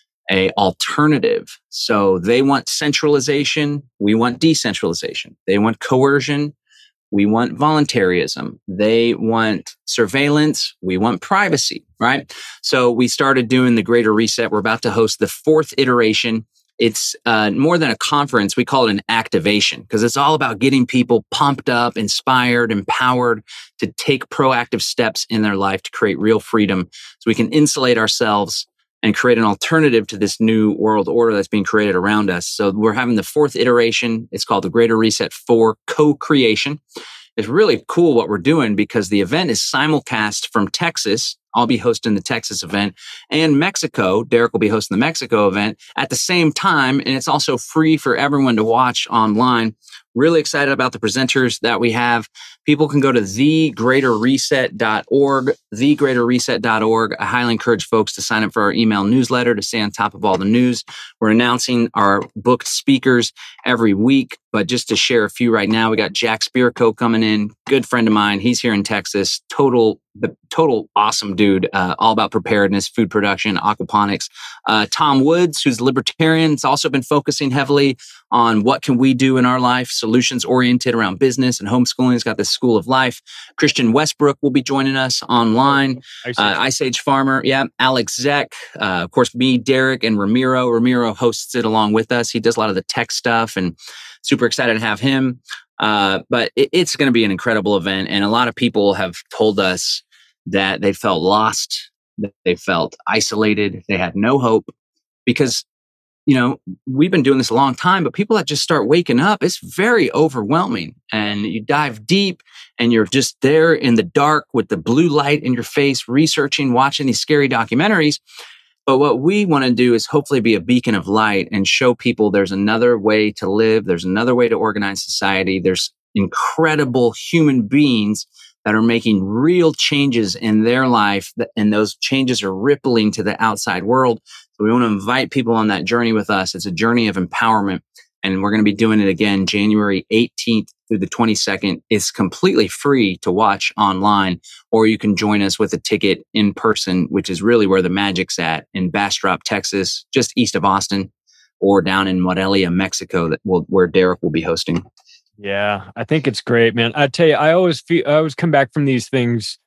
a alternative? So they want centralization. We want decentralization. They want coercion. We want voluntarism. They want surveillance. We want privacy, right? So we started doing the Greater Reset. We're about to host the fourth iteration. It's uh, more than a conference. We call it an activation because it's all about getting people pumped up, inspired, empowered to take proactive steps in their life to create real freedom so we can insulate ourselves and create an alternative to this new world order that's being created around us. So we're having the fourth iteration. It's called the Greater Reset four Co-Creation. It's really cool what we're doing because the event is simulcast from Texas. I'll be hosting the Texas event, and Mexico. Derek will be hosting the Mexico event at the same time. And it's also free for everyone to watch online. Really excited about the presenters that we have. People can go to the greater reset dot org, the greater reset dot org. I highly encourage folks to sign up for our email newsletter to stay on top of all the news. We're announcing our booked speakers every week, but just to share a few right now, we got Jack Spirko coming in, good friend of mine. He's here in Texas, total, the total awesome dude, uh, all about preparedness, food production, aquaponics. Uh, Tom Woods, who's libertarian, has also been focusing heavily on what can we do in our life, solutions oriented around business and homeschooling. He's got this School of Life. Christian Westbrook will be joining us online. Ice Age, uh, Ice Age Farmer. Yeah. Alex Zeck. Uh, of course, me, Derek, and Ramiro. Ramiro hosts it along with us. He does a lot of the tech stuff and super excited to have him. Uh, but it, it's going to be an incredible event. And a lot of people have told us that they felt lost, that they felt isolated, they had no hope because, you know, we've been doing this a long time, but people that just start waking up, it's very overwhelming. And you dive deep and you're just there in the dark with the blue light in your face, researching, watching these scary documentaries. But what we want to do is hopefully be a beacon of light and show people there's another way to live. There's another way to organize society. There's incredible human beings that are making real changes in their life, and those changes are rippling to the outside world. So we want to invite people on that journey with us. It's a journey of empowerment, and we're going to be doing it again January eighteenth through the twenty-second. It's completely free to watch online, or you can join us with a ticket in person, which is really where the magic's at, in Bastrop, Texas, just east of Austin, or down in Morelia, Mexico, that will, where Derek will be hosting. Yeah, I think it's great, man. I tell you, I always feel, I always come back from these things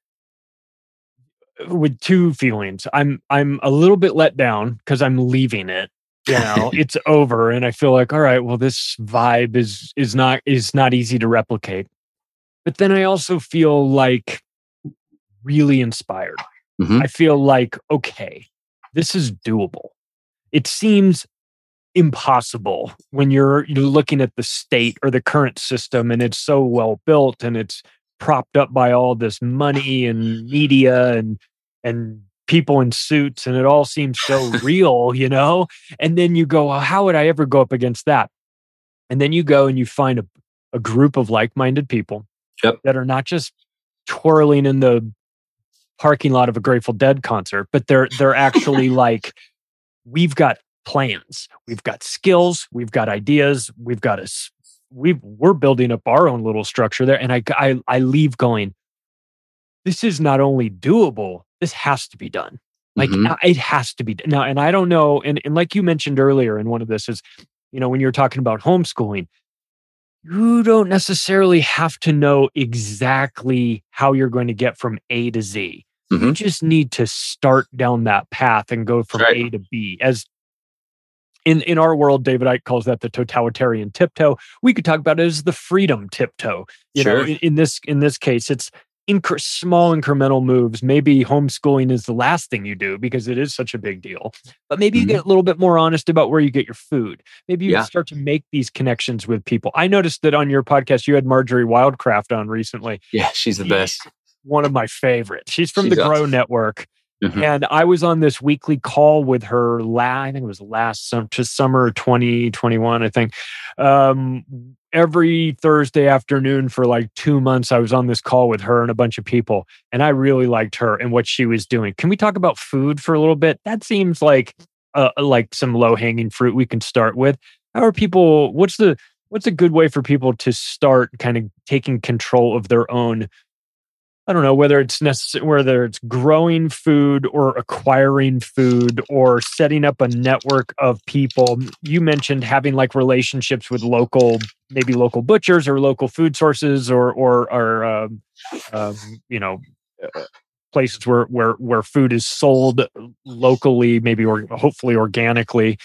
with two feelings. I'm I'm a little bit let down because I'm leaving it. You know, it's over, and I feel like, all right, well, this vibe is is not is not easy to replicate. But then I also feel like really inspired. Mm-hmm. I feel like, okay, this is doable. It seems impossible when you're you're looking at the state or the current system, and it's so well built and it's propped up by all this money and media and and people in suits, and it all seems so real, you know? And then you go, well, how would I ever go up against that? And then you go and you find a, a group of like-minded people yep. that are not just twirling in the parking lot of a Grateful Dead concert, but they're they're actually like, we've got plans, we've got skills, we've got ideas, we've got a, we've, we're building up our own little structure there. And I, I, I leave going, this is not only doable, this has to be done. Like mm-hmm. it has to be done. Now, and I don't know, and, and like you mentioned earlier in one of this is, you know, when you're talking about homeschooling, you don't necessarily have to know exactly how you're going to get from A to Z. Mm-hmm. You just need to start down that path and go from right. A to B. As In in our world, David Icke calls that the totalitarian tiptoe. We could talk about it as the freedom tiptoe. You sure. know, in, in this in this case, it's inc- small incremental moves. Maybe homeschooling is the last thing you do because it is such a big deal. But maybe mm-hmm. you get a little bit more honest about where you get your food. Maybe you yeah. start to make these connections with people. I noticed that on your podcast, you had Marjorie Wildcraft on recently. Yeah, she's the best. One of my favorites. She's from she's the awesome. Grow Network. Mm-hmm. And I was on this weekly call with her last, I think it was last sum- to summer twenty twenty-one, I think. Um, every Thursday afternoon for like two months, I was on this call with her and a bunch of people. And I really liked her and what she was doing. Can we talk about food for a little bit? That seems like uh, like some low-hanging fruit we can start with. How are people, what's the what's a good way for people to start kind of taking control of their own, I don't know, whether it's necessary, whether it's growing food or acquiring food or setting up a network of people. You mentioned having like relationships with local, maybe local butchers or local food sources or, or, or um, um, you know, uh, places where, where, where food is sold locally, maybe or hopefully organically.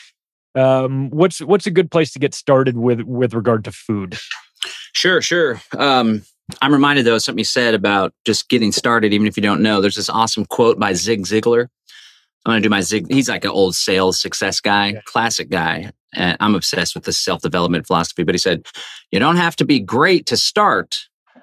Um, what's, what's a good place to get started with, with regard to food? Sure, sure. Um, I'm reminded, though, of something you said about just getting started, even if you don't know. There's this awesome quote by Zig Ziglar. I'm going to do my Zig. He's like an old sales success guy, yeah. classic guy. And I'm obsessed with this self-development philosophy. But he said, you don't have to be great to start,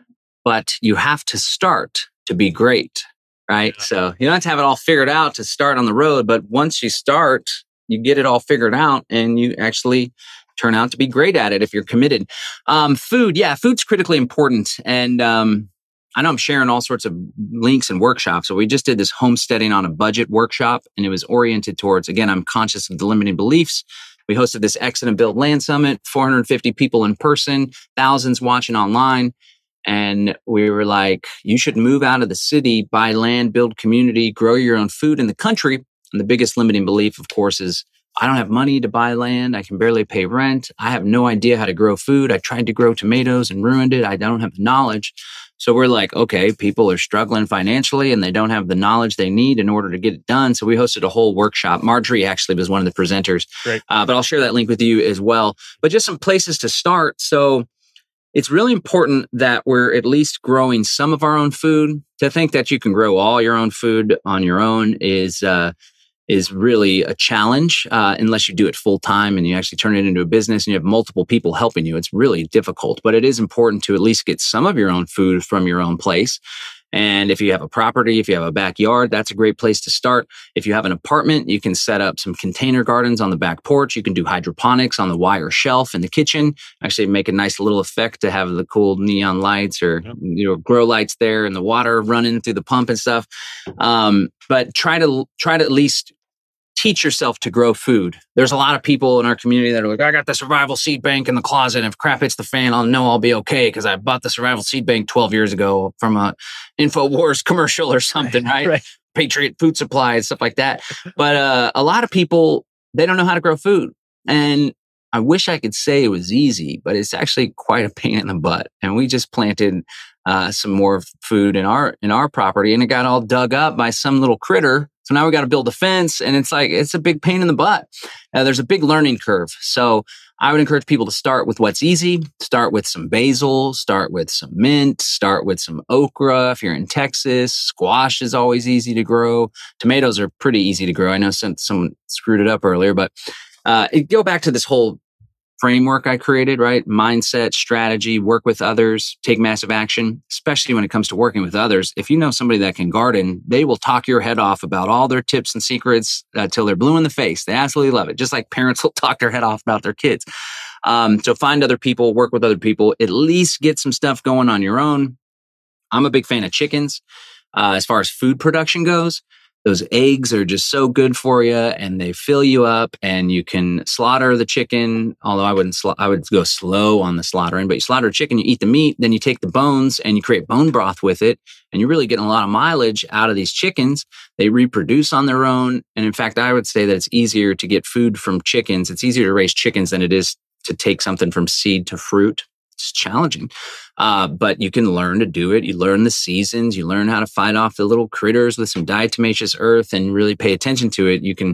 but you have to start to be great, right? Yeah. So you don't have to have it all figured out to start on the road. But once you start, you get it all figured out and you actually turn out to be great at it if you're committed. Um, food, yeah, food's critically important. And um, I know I'm sharing all sorts of links and workshops. So we just did this homesteading on a budget workshop, and it was oriented towards, again, I'm conscious of the limiting beliefs. We hosted this Exit and Build Land Summit, four hundred fifty people in person, thousands watching online. And we were like, you should move out of the city, buy land, build community, grow your own food in the country. And the biggest limiting belief, of course, is I don't have money to buy land. I can barely pay rent. I have no idea how to grow food. I tried to grow tomatoes and ruined it. I don't have the knowledge. So we're like, okay, people are struggling financially and they don't have the knowledge they need in order to get it done. So we hosted a whole workshop. Marjorie actually was one of the presenters, uh, but I'll share that link with you as well. But just some places to start. So it's really important that we're at least growing some of our own food. To think that you can grow all your own food on your own is, uh, is really a challenge uh, unless you do it full time and you actually turn it into a business and you have multiple people helping you. It's really difficult, but it is important to at least get some of your own food from your own place. And if you have a property, if you have a backyard, that's a great place to start. If you have an apartment, you can set up some container gardens on the back porch. You can do hydroponics on the wire shelf in the kitchen. Actually make a nice little effect to have the cool neon lights or yep. you know grow lights there and the water running through the pump and stuff. Um, but try to try to at least teach yourself to grow food. There's a lot of people in our community that are like, I got the survival seed bank in the closet. And if crap hits the fan, I'll know I'll be okay because I bought the survival seed bank twelve years ago from a InfoWars commercial or something, right? right. Patriot Food Supply and stuff like that. But uh, a lot of people, they don't know how to grow food. And I wish I could say it was easy, but it's actually quite a pain in the butt. And we just planted uh, some more food in our in our property and it got all dug up by some little critter. So now we got to build a fence and it's like, it's a big pain in the butt. Uh, there's a big learning curve. So I would encourage people to start with what's easy. Start with some basil, start with some mint, start with some okra. If you're in Texas, squash is always easy to grow. Tomatoes are pretty easy to grow. I know some, someone screwed it up earlier, but uh, it, go back to this whole framework I created, right? Mindset, strategy, work with others, take massive action, especially when it comes to working with others. If you know somebody that can garden, they will talk your head off about all their tips and secrets uh, till they're blue in the face. They absolutely love it. Just like parents will talk their head off about their kids. Um, so find other people, work with other people, at least get some stuff going on your own. I'm a big fan of chickens. Uh, as far as food production goes, those eggs are just so good for you and they fill you up and you can slaughter the chicken. Although I wouldn't, sla- I would go slow on the slaughtering, but you slaughter a chicken, you eat the meat, then you take the bones and you create bone broth with it. And you're really getting a lot of mileage out of these chickens. They reproduce on their own. And in fact, I would say that it's easier to get food from chickens. It's easier to raise chickens than it is to take something from seed to fruit. It's challenging, uh, but you can learn to do it. You learn the seasons. You learn how to fight off the little critters with some diatomaceous earth and really pay attention to it. You can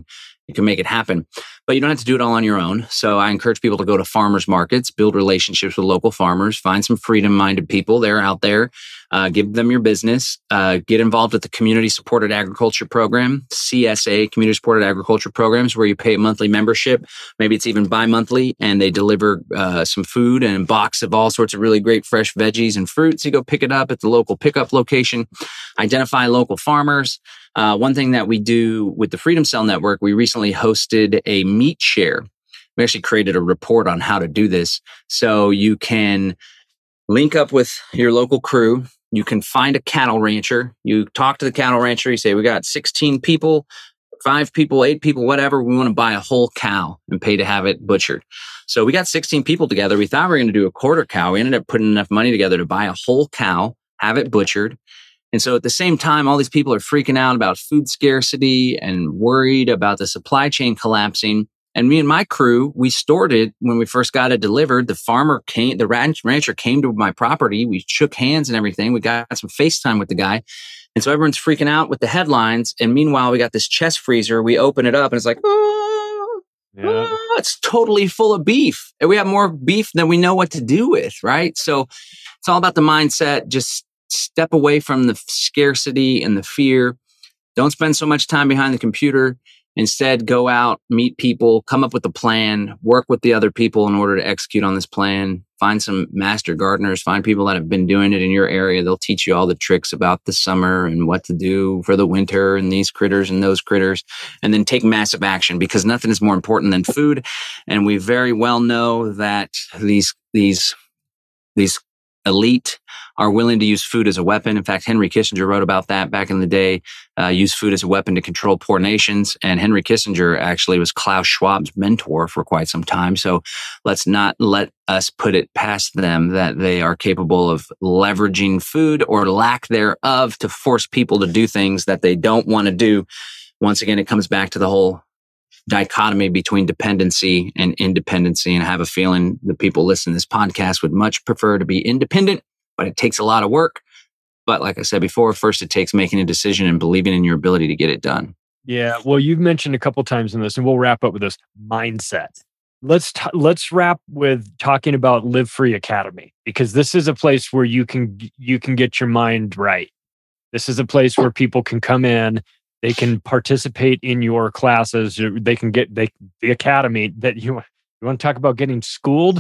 you can make it happen. But you don't have to do it all on your own. So I encourage people to go to farmers markets, build relationships with local farmers, find some freedom-minded people. They're out there. Uh, give them your business. Uh, get involved with the Community Supported Agriculture Program, C S A, Community Supported Agriculture Programs, where you pay a monthly membership. Maybe it's even bi-monthly, and they deliver uh, some food and a box of all sorts of really great fresh veggies and fruits. You go pick it up at the local pickup location. Identify local farmers. Uh, one thing that we do with the Freedom Cell Network, we recently hosted a meat share. We actually created a report on how to do this. So you can link up with your local crew. You can find a cattle rancher. You talk to the cattle rancher. You say, we got sixteen people, five people, eight people, whatever. We want to buy a whole cow and pay to have it butchered. So we got sixteen people together. We thought we were going to do a quarter cow. We ended up putting enough money together to buy a whole cow, have it butchered. And so at the same time, all these people are freaking out about food scarcity and worried about the supply chain collapsing. And me and my crew, we stored it when we first got it delivered. The farmer came, the ranch, rancher came to my property. We shook hands and everything. We got some FaceTime with the guy. And so everyone's freaking out with the headlines. And meanwhile, we got this chest freezer. We open it up and it's like, oh, yeah. oh, it's totally full of beef. And we have more beef than we know what to do with, right? So it's all about the mindset. Just step away from the scarcity and the fear. Don't spend so much time behind the computer. Instead, go out, meet people, come up with a plan, work with the other people in order to execute on this plan. Find some master gardeners, find people that have been doing it in your area. They'll teach you all the tricks about the summer and what to do for the winter and these critters and those critters. And then take massive action, because nothing is more important than food. And we very well know that these, these, these elite are willing to use food as a weapon. In fact, Henry Kissinger wrote about that back in the day, uh, use food as a weapon to control poor nations. And Henry Kissinger actually was Klaus Schwab's mentor for quite some time. So let's not let us put it past them that they are capable of leveraging food or lack thereof to force people to do things that they don't want to do. Once again, it comes back to the whole dichotomy between dependency and independency. And I have a feeling the people listening to this podcast would much prefer to be independent, but it takes a lot of work. But like I said before, first it takes making a decision and believing in your ability to get it done. Yeah. Well, you've mentioned a couple times in this, and we'll wrap up with this mindset. Let's t- let's wrap with talking about Live Free Academy, because this is a place where you can you can get your mind right. This is a place where people can come in. They can participate in your classes. They can get they, the academy that you, you want to talk about getting schooled.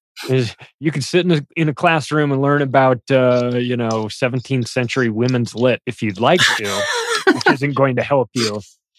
Is you can sit in a, in a classroom and learn about uh, you know seventeenth century women's lit if you'd like to, which isn't going to help you.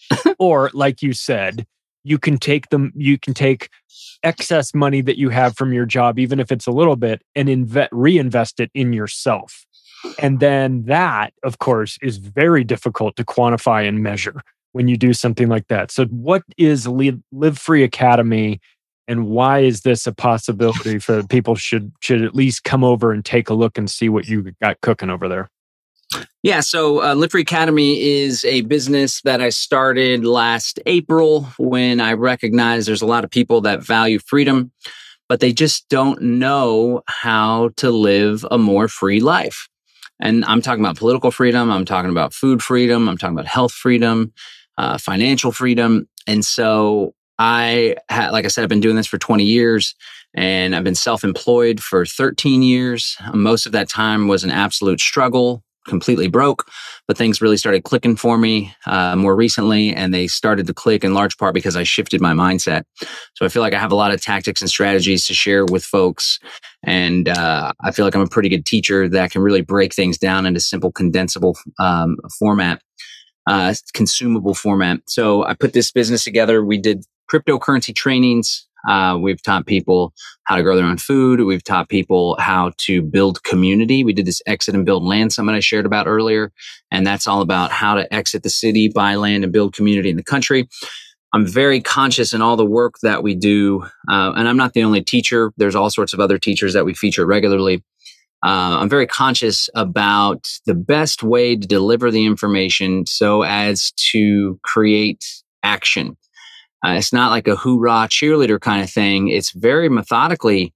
Or like you said, you can take them. You can take excess money that you have from your job, even if it's a little bit, and invest reinvest it in yourself. And then that, of course, is very difficult to quantify and measure when you do something like that. So what is Live, Live Free Academy, and why is this a possibility for people should should at least come over and take a look and see what you got cooking over there? Yeah, so uh, Live Free Academy is a business that I started last April when I recognized there's a lot of people that value freedom, but they just don't know how to live a more free life. And I'm talking about political freedom. I'm talking about food freedom. I'm talking about health freedom, uh, financial freedom. And so I, ha- like I said, I've been doing this for twenty years, and I've been self-employed for thirteen years. Most of that time was an absolute struggle, completely broke, but things really started clicking for me uh, more recently, and they started to click in large part because I shifted my mindset. So I feel like I have a lot of tactics and strategies to share with folks, and uh, I feel like I'm a pretty good teacher that can really break things down into simple, condensable um, format, uh, consumable format. So I put this business together. We did cryptocurrency trainings. Uh, we've taught people how to grow their own food. We've taught people how to build community. We did this Exit and Build Land Summit I shared about earlier. And that's all about how to exit the city, buy land, and build community in the country. I'm very conscious in all the work that we do. Uh, and I'm not the only teacher. There's all sorts of other teachers that we feature regularly. Uh, I'm very conscious about the best way to deliver the information so as to create action. Uh, it's not like a hoorah cheerleader kind of thing. It's very methodically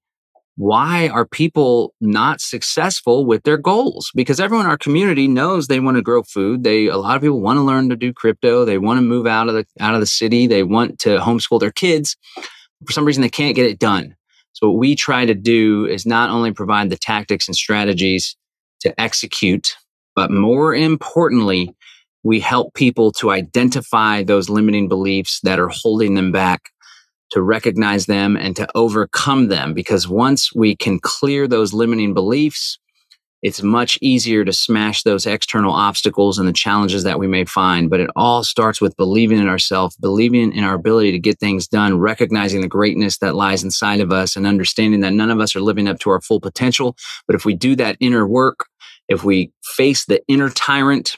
why are people not successful with their goals? Because everyone in our community knows they want to grow food. They, a lot of people want to learn to do crypto. They want to move out of the, out of the city. They want to homeschool their kids. For some reason, they can't get it done. So what we try to do is not only provide the tactics and strategies to execute, but more importantly, we help people to identify those limiting beliefs that are holding them back, to recognize them and to overcome them. Because once we can clear those limiting beliefs, it's much easier to smash those external obstacles and the challenges that we may find. But it all starts with believing in ourselves, believing in our ability to get things done, recognizing the greatness that lies inside of us, and understanding that none of us are living up to our full potential. But if we do that inner work, if we face the inner tyrant,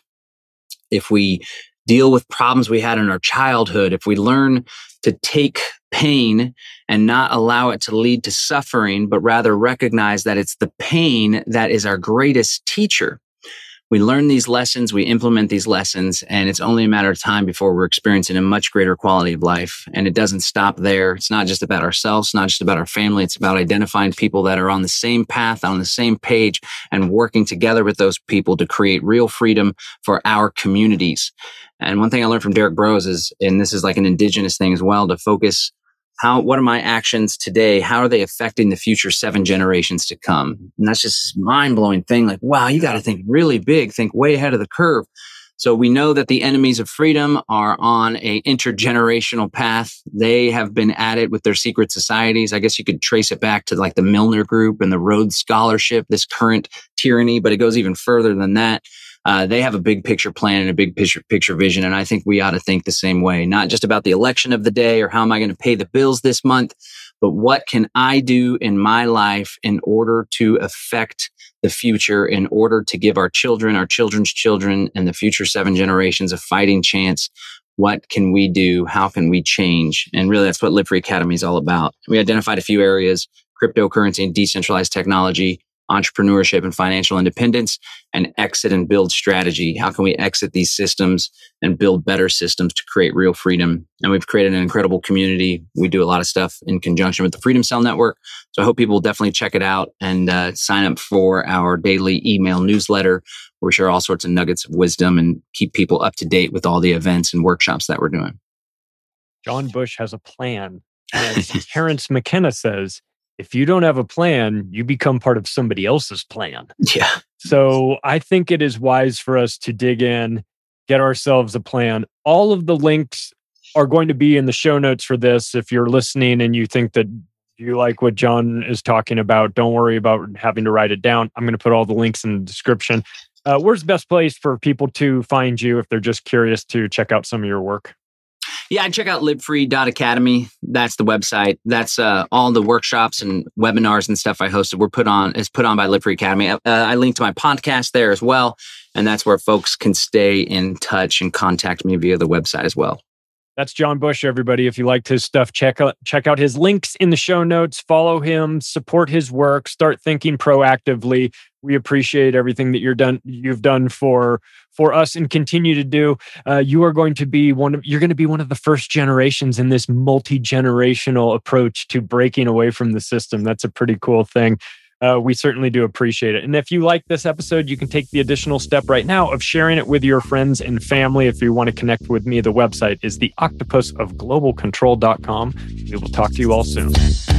if we deal with problems we had in our childhood, if we learn to take pain and not allow it to lead to suffering, but rather recognize that it's the pain that is our greatest teacher. We learn these lessons, we implement these lessons, and it's only a matter of time before we're experiencing a much greater quality of life. And it doesn't stop there. It's not just about ourselves, it's not just about our family. It's about identifying people that are on the same path, on the same page, and working together with those people to create real freedom for our communities. And one thing I learned from Derek Broze is, and this is like an indigenous thing as well, to focus how, what are my actions today? How are they affecting the future seven generations to come? And that's just this mind-blowing thing. Like, wow, you got to think really big, think way ahead of the curve. So we know that the enemies of freedom are on a intergenerational path. They have been at it with their secret societies. I guess you could trace it back to like the Milner Group and the Rhodes Scholarship, this current tyranny, but it goes even further than that. Uh, they have a big picture plan and a big picture, picture vision. And I think we ought to think the same way, not just about the election of the day or how am I going to pay the bills this month, but what can I do in my life in order to affect the future, in order to give our children, our children's children, and the future seven generations a fighting chance. What can we do? How can we change? And really, that's what Live Free Academy is all about. We identified a few areas: cryptocurrency and decentralized technology, entrepreneurship and financial independence, and exit and build strategy. How can we exit these systems and build better systems to create real freedom? And we've created an incredible community. We do a lot of stuff in conjunction with the Freedom Cell Network. So I hope people will definitely check it out and uh, sign up for our daily email newsletter, where we share all sorts of nuggets of wisdom and keep people up to date with all the events and workshops that we're doing. John Bush has a plan. As Terrence McKenna says, if you don't have a plan, you become part of somebody else's plan. Yeah. So I think it is wise for us to dig in, get ourselves a plan. All of the links are going to be in the show notes for this. If you're listening and you think that you like what John is talking about, don't worry about having to write it down. I'm going to put all the links in the description. Uh, where's the best place for people to find you if they're just curious to check out some of your work? Yeah, check out live free dot academy. That's the website. That's uh, all the workshops and webinars and stuff I hosted were put on is put on by Live Free Academy. Uh, I linked to my podcast there as well, and that's where folks can stay in touch and contact me via the website as well. That's John Bush, everybody. If you liked his stuff, check out check out his links in the show notes. Follow him, support his work, start thinking proactively. We appreciate everything that you're done you've done for for us and continue to do. Uh, you are going to be one of you're going to be one of the first generations in this multi-generational approach to breaking away from the system. That's a pretty cool thing. Uh, we certainly do appreciate it. And if you like this episode, you can take the additional step right now of sharing it with your friends and family. If you want to connect with me, the website is the octopus of global control dot com. We will talk to you all soon.